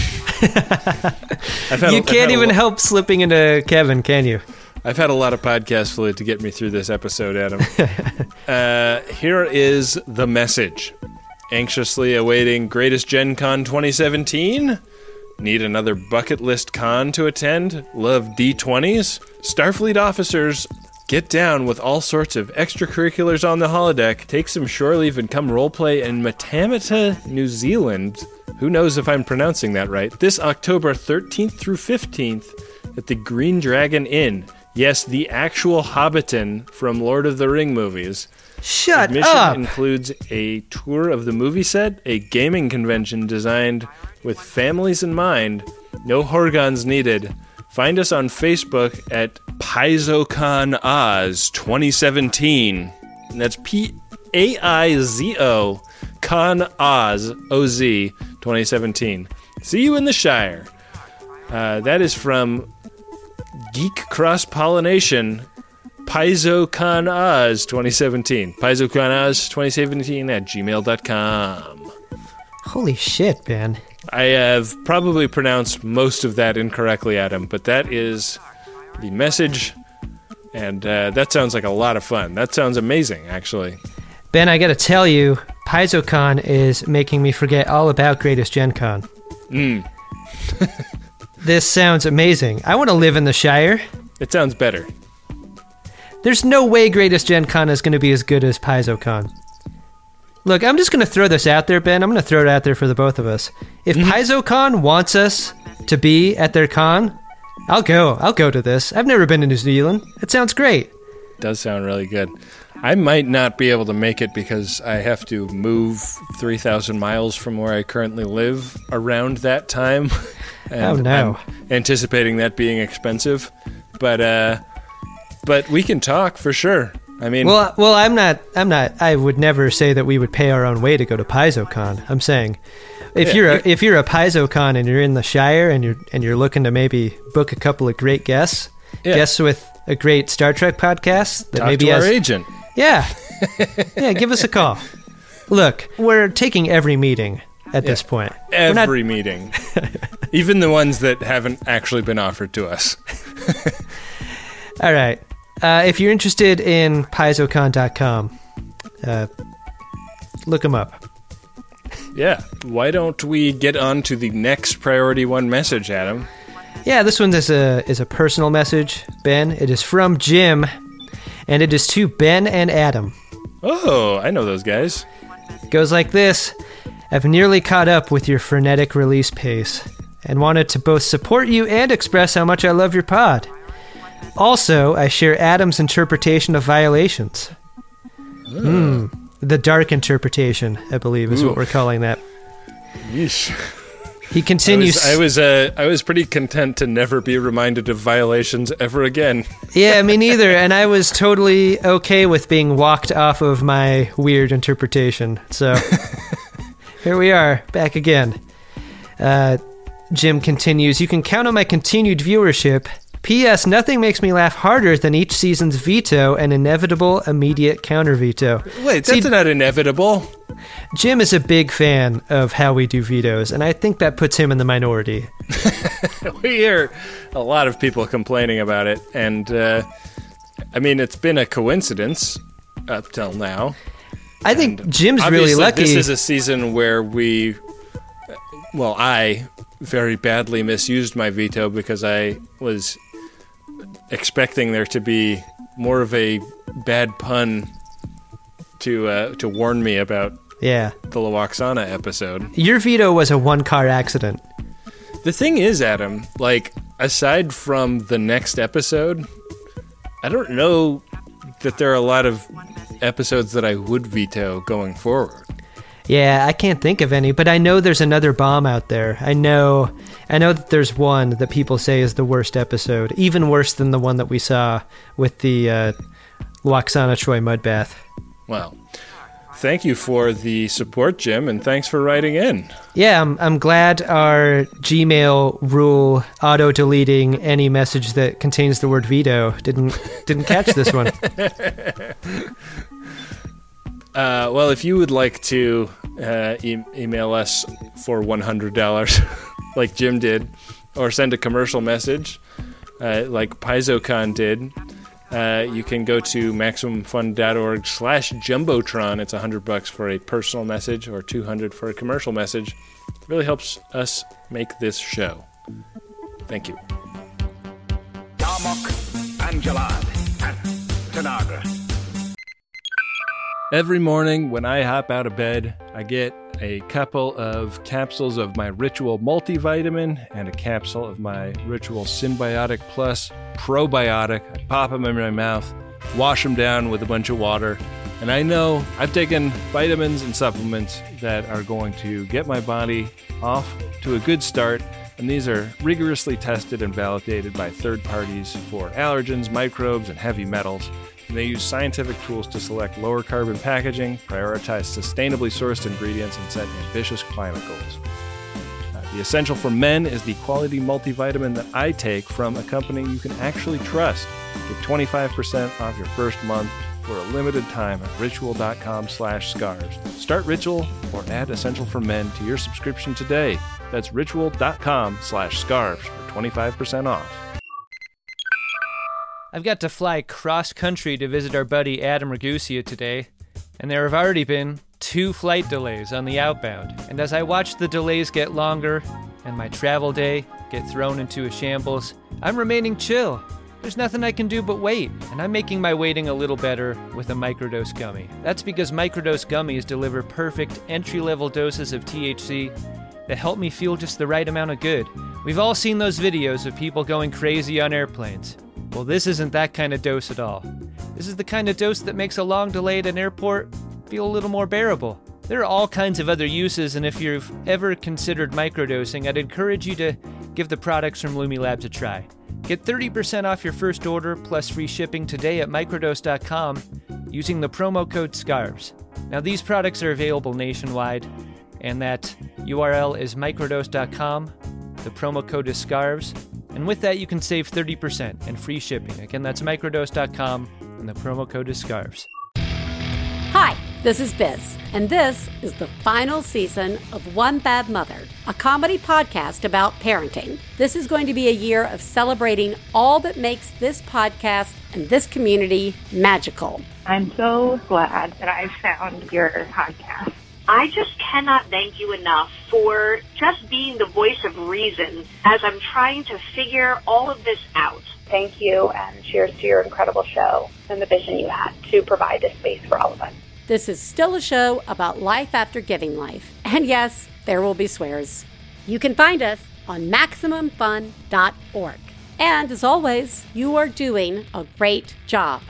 You can't even help slipping into Kevin, can you? I've had a lot of podcast fluid to get me through this episode, Adam. Here is the message. anxiously awaiting Greatest Gen Con 2017? Need another bucket list con to attend? Love D20s? Starfleet officers get down with all sorts of extracurriculars on the holodeck, take some shore leave and come roleplay in Matamata, New Zealand. Who knows if I'm pronouncing that right? This October 13th through 15th at the Green Dragon Inn. Yes, the actual Hobbiton from Lord of the Ring movies. Shut Admission up! includes a tour of the movie set, a gaming convention designed with families in mind. No Horgons needed. Find us on Facebook at PaizoCon Oz 2017. And that's P-A-I-Z-O Con Oz O-Z 2017. See you in the Shire. That is from Geek Cross Pollination. PaizoCon Oz 2017. PaizoCon Oz 2017 at gmail.com. Holy shit, Ben. I have probably pronounced most of that incorrectly, Adam, but that is the message, and that sounds like a lot of fun. That sounds amazing, actually. Ben, I gotta tell you, PaizoCon is making me forget all about Greatest Gen Con. This sounds amazing. I want to live in the Shire. It sounds better. There's no way Greatest Gen Con is going to be as good as PaizoCon. Look, I'm just going to throw this out there, Ben. I'm going to throw it out there for the both of us. If PaizoCon wants us to be at their con, I'll go. I'll go to this. I've never been to New Zealand. It sounds great. It does sound really good. I might not be able to make it because I have to move 3,000 miles from where I currently live around that time. And oh, no. I'm anticipating that being expensive. But we can talk for sure. I mean, well, I'm not. I would never say that we would pay our own way to go to PaizoCon. I'm saying, if you're a PaizoCon and you're in the Shire and you're looking to maybe book a couple of great guests with a great Star Trek podcast that talk maybe to has our agent. Yeah, give us a call. Look, we're taking every meeting at this point. Every meeting, even the ones that haven't actually been offered to us. All right. If you're interested in PaizoCon.com, look them up. Yeah. Why don't we get on to the next Priority One message, Adam? Yeah, this one is a personal message, Ben. It is from Jim, and it is to Ben and Adam. Oh, I know those guys. It goes like this. I've nearly caught up with your frenetic release pace, and wanted to both support you and express how much I love your pod. Also, I share Adam's interpretation of Violations. The dark interpretation, I believe, is what we're calling that. Yeesh. He continues. I was pretty content to never be reminded of Violations ever again. Yeah, me neither. And I was totally okay with being walked off of my weird interpretation. So here we are, back again. Jim continues. You can count on my continued viewership. P.S. Nothing makes me laugh harder than each season's veto and inevitable immediate counter veto. Wait, that's not inevitable. Jim is a big fan of how we do vetoes, and I think that puts him in the minority. We hear a lot of people complaining about it, and I mean, it's been a coincidence up till now. I think Jim's really lucky. This is a season where I very badly misused my veto because I was expecting there to be more of a bad pun to warn me about the Lwaxana episode. Your veto was a one-car accident. The thing is, Adam, like, aside from the next episode, I don't know that there are a lot of episodes that I would veto going forward. Yeah, I can't think of any, but I know there's another bomb out there. I know that there's one that people say is the worst episode, even worse than the one that we saw with the Lwaxana Troi mudbath. Well, thank you for the support, Jim, and thanks for writing in. Yeah, I'm glad our Gmail rule auto-deleting any message that contains the word veto didn't catch this one. Well, if you would like to email us for $100, like Jim did, or send a commercial message, like PaizoCon did, You can go to MaximumFun.org/Jumbotron. It's $100 for a personal message or $200 for a commercial message. It really helps us make this show. Thank you. Darmok, Angelad, and Tanagra. Every morning when I hop out of bed, I get a couple of capsules of my Ritual multivitamin and a capsule of my Ritual Symbiotic Plus probiotic. I pop them in my mouth, wash them down with a bunch of water, and I know I've taken vitamins and supplements that are going to get my body off to a good start, and these are rigorously tested and validated by third parties for allergens, microbes, and heavy metals. And they use scientific tools to select lower carbon packaging, prioritize sustainably sourced ingredients, and set ambitious climate goals. The Essential for Men is the quality multivitamin that I take from a company you can actually trust. Get 25% off your first month for a limited time at ritual.com/scarves. Start Ritual or add Essential for Men to your subscription today. That's ritual.com/scarves for 25% off. I've got to fly cross-country to visit our buddy Adam Ragusia today, and there have already been 2 flight delays on the outbound. And as I watch the delays get longer and my travel day get thrown into a shambles, I'm remaining chill. There's nothing I can do but wait, and I'm making my waiting a little better with a microdose gummy. That's because microdose gummies deliver perfect entry-level doses of THC that help me feel just the right amount of good. We've all seen those videos of people going crazy on airplanes. Well, this isn't that kind of dose at all. This is the kind of dose that makes a long delay at an airport feel a little more bearable. There are all kinds of other uses, and if you've ever considered microdosing, I'd encourage you to give the products from Lumi Labs a try. Get 30% off your first order plus free shipping today at microdose.com using the promo code SCARVES. Now, these products are available nationwide, and that URL is microdose.com. The promo code is SCARVES. And with that, you can save 30% and free shipping. Again, that's microdose.com, and the promo code is SCARVES. Hi, this is Biz, and this is the final season of One Bad Mother, a comedy podcast about parenting. This is going to be a year of celebrating all that makes this podcast and this community magical. I'm so glad that I found your podcast. I just cannot thank you enough for just being the voice of reason as I'm trying to figure all of this out. Thank you, and cheers to your incredible show and the vision you had to provide this space for all of us. This is still a show about life after giving life. And yes, there will be swears. You can find us on MaximumFun.org. And as always, you are doing a great job.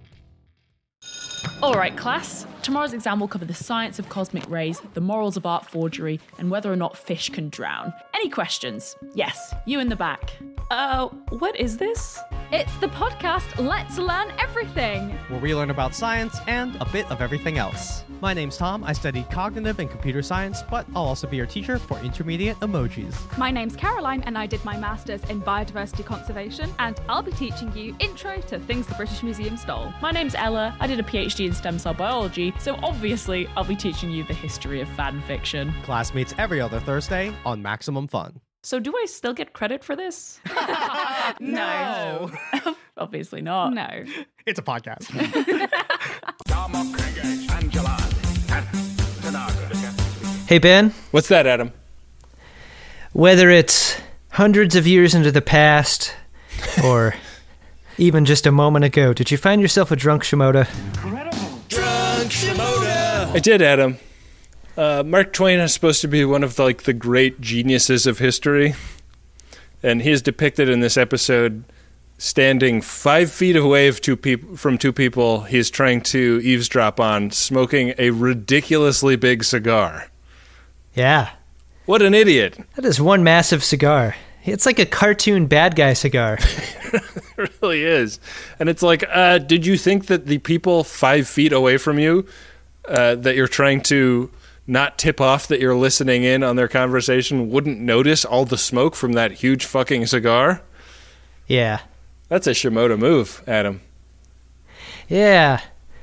All right, class. Tomorrow's exam will cover the science of cosmic rays, the morals of art forgery, and whether or not fish can drown. Any questions? Yes, you in the back. What is this? It's the podcast Let's Learn Everything, where we learn about science and a bit of everything else. My name's Tom. I study cognitive and computer science, but I'll also be your teacher for intermediate emojis. My name's Caroline, and I did my master's in biodiversity conservation, and I'll be teaching you intro to things the British Museum stole. My name's Ella. I did a PhD in stem cell biology, so obviously I'll be teaching you the history of fan fiction. Class meets every other Thursday on Maximum Fun. So do I still get credit for this? No. Obviously not. No. It's a podcast. Hey, Ben. What's that, Adam? Whether it's hundreds of years into the past or even just a moment ago, did you find yourself a drunk Shimoda? Drunk Shimoda! I did, Adam. Mark Twain is supposed to be one of the great geniuses of history, and he is depicted in this episode standing 5 feet away from two people he's trying to eavesdrop on, smoking a ridiculously big cigar. Yeah. What an idiot. That is one massive cigar. It's like a cartoon bad guy cigar. It really is. And it's like, did you think that the people 5 feet away from you, that you're trying to not tip off that you're listening in on their conversation, wouldn't notice all the smoke from that huge fucking cigar? Yeah. That's a Shimoda move, Adam. Yeah.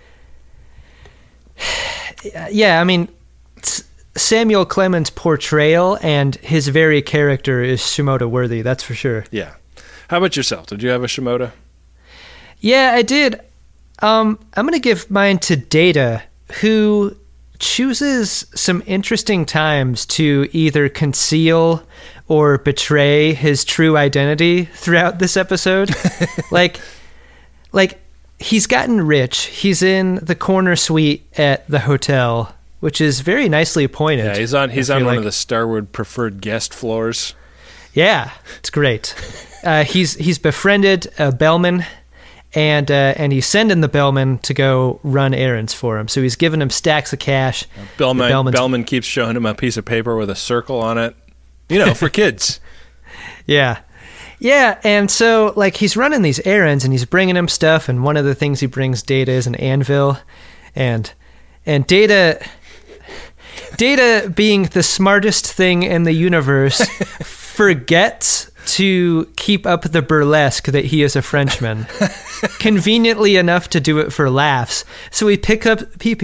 Yeah, I mean, Samuel Clemens' portrayal and his very character is Shimoda worthy, that's for sure. Yeah. How about yourself? Did you have a Shimoda? Yeah, I did. I'm going to give mine to Data, who chooses some interesting times to either conceal or betray his true identity throughout this episode. like he's gotten rich. He's in the corner suite at the hotel, which is very nicely appointed. Yeah, he's on one of the Starwood preferred guest floors. Yeah, it's great. He's befriended a bellman, and he's sending the bellman to go run errands for him. So he's giving him stacks of cash. Bellman keeps showing him a piece of paper with a circle on it, for kids. Yeah. Yeah, and so, he's running these errands, and he's bringing him stuff, and one of the things he brings Data is an anvil, and Data, being the smartest thing in the universe, forgets to keep up the burlesque that he is a Frenchman, conveniently enough to do it for laughs. So he picks up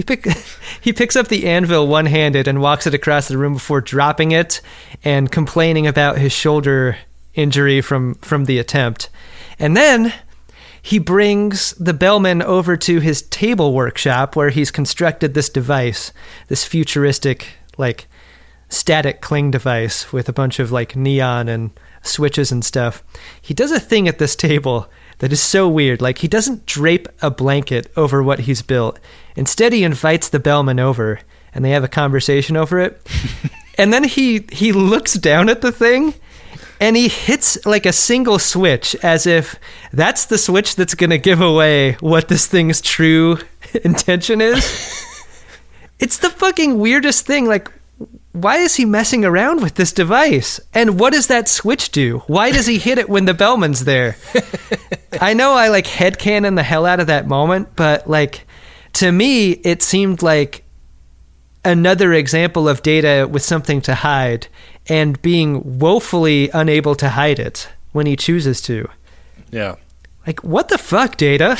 the anvil one-handed and walks it across the room before dropping it and complaining about his shoulder injury from the attempt. And then he brings the bellman over to his table workshop where he's constructed this device, this futuristic, static cling device with a bunch of, neon and switches and stuff. He does a thing at this table that is so weird. He doesn't drape a blanket over what he's built. Instead, he invites the bellman over, and they have a conversation over it. And then he looks down at the thing, and he hits a single switch, as if that's the switch that's going to give away what this thing's true intention is. It's the fucking weirdest thing. Why is he messing around with this device? And what does that switch do? Why does he hit it when the bellman's there? I know I headcanon the hell out of that moment, but to me, it seemed like another example of Data with something to hide and being woefully unable to hide it when he chooses to. Yeah. What the fuck, Data?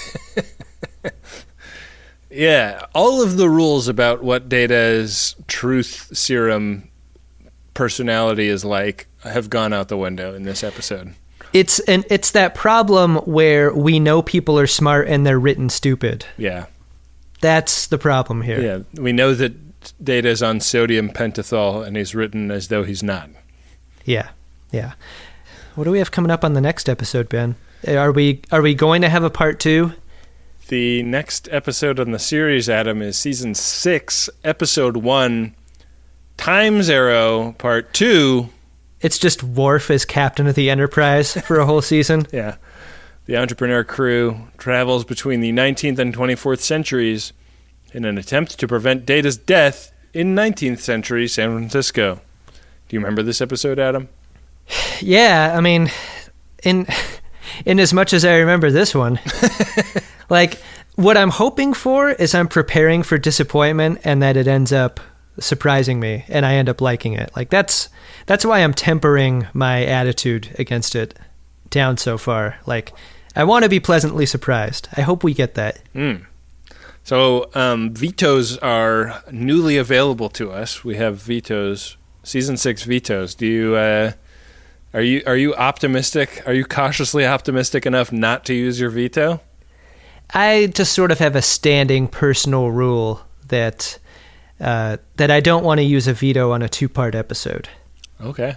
Yeah, all of the rules about what Data's truth serum personality is have gone out the window in this episode. It's that problem where we know people are smart and they're written stupid. Yeah. That's the problem here. Yeah, we know that Data's on sodium pentothal and he's written as though he's not. Yeah. What do we have coming up on the next episode, Ben? Are we going to have a part 2? The next episode on the series, Adam, is Season 6, Episode 1, Times Arrow, Part 2. It's just Worf as captain of the Enterprise for a whole season. Yeah. The Entrepreneur crew travels between the 19th and 24th centuries in an attempt to prevent Data's death in 19th century San Francisco. Do you remember this episode, Adam? Yeah, I mean, in as much as I remember this one. What I'm hoping for is I'm preparing for disappointment and that it ends up surprising me and I end up liking it. That's why I'm tempering my attitude against it down so far. I want to be pleasantly surprised. I hope we get that. So vetoes are newly available to us. We have vetoes, Season 6 vetoes. Do you are you optimistic? Are you cautiously optimistic enough not to use your veto? I just sort of have a standing personal rule that I don't want to use a veto on a 2-part episode. Okay.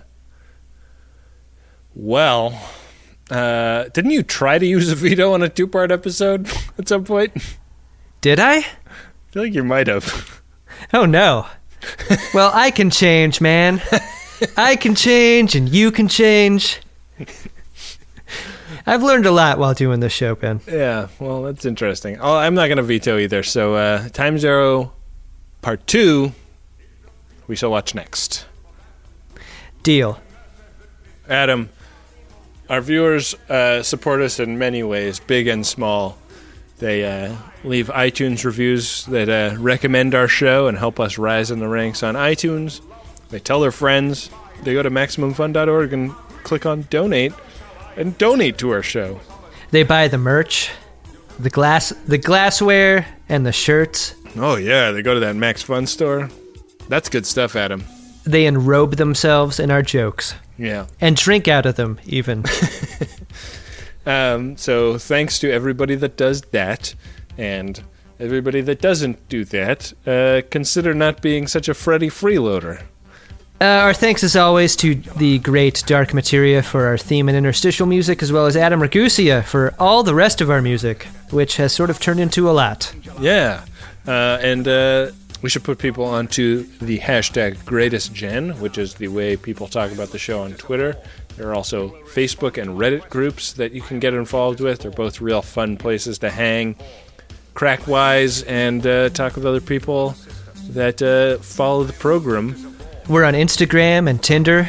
Well, didn't you try to use a veto on a 2-part episode at some point? Did I? I feel like you might have. Oh, no. Well, I can change, man. I can change and you can change. I've learned a lot while doing this show, Ben. Yeah, well, that's interesting. I'm not going to veto either. So, Times Arrow Part 2, we shall watch next. Deal. Adam, our viewers support us in many ways, big and small. They leave iTunes reviews that recommend our show and help us rise in the ranks on iTunes. They tell their friends. They go to MaximumFun.org and click on Donate and donate to our show. They buy the merch, the glassware, and the shirts. Oh, yeah. They go to that Max Fun store. That's good stuff, Adam. They enrobe themselves in our jokes. Yeah. And drink out of them, even. So thanks to everybody that does that, and everybody that doesn't do that, consider not being such a Freddy freeloader. Our thanks, as always, to the great Dark Materia for our theme and interstitial music, as well as Adam Ragusia for all the rest of our music, which has sort of turned into a lot. Yeah, and we should put people onto the hashtag GreatestGen, which is the way people talk about the show on Twitter. There are also Facebook and Reddit groups that you can get involved with. They're both real fun places to hang, crack-wise, and talk with other people that follow the program. We're on Instagram and Tinder.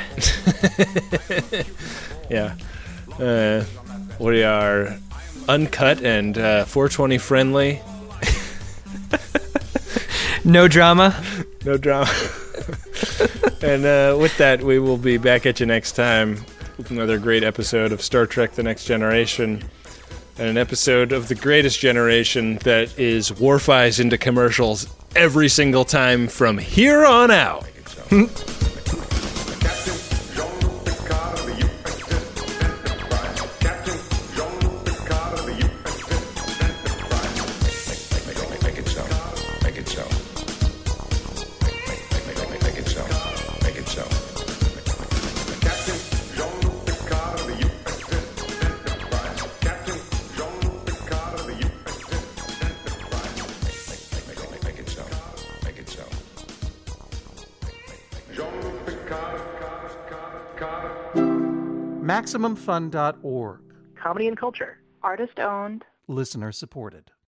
Yeah. We are uncut and 420 friendly. No drama. No drama. And with that, we will be back at you next time with another great episode of Star Trek The Next Generation. And an episode of The Greatest Generation that is Worf-eyes into commercials every single time from here on out. MaximumFun.org. Comedy and culture. Artist owned. Listener supported.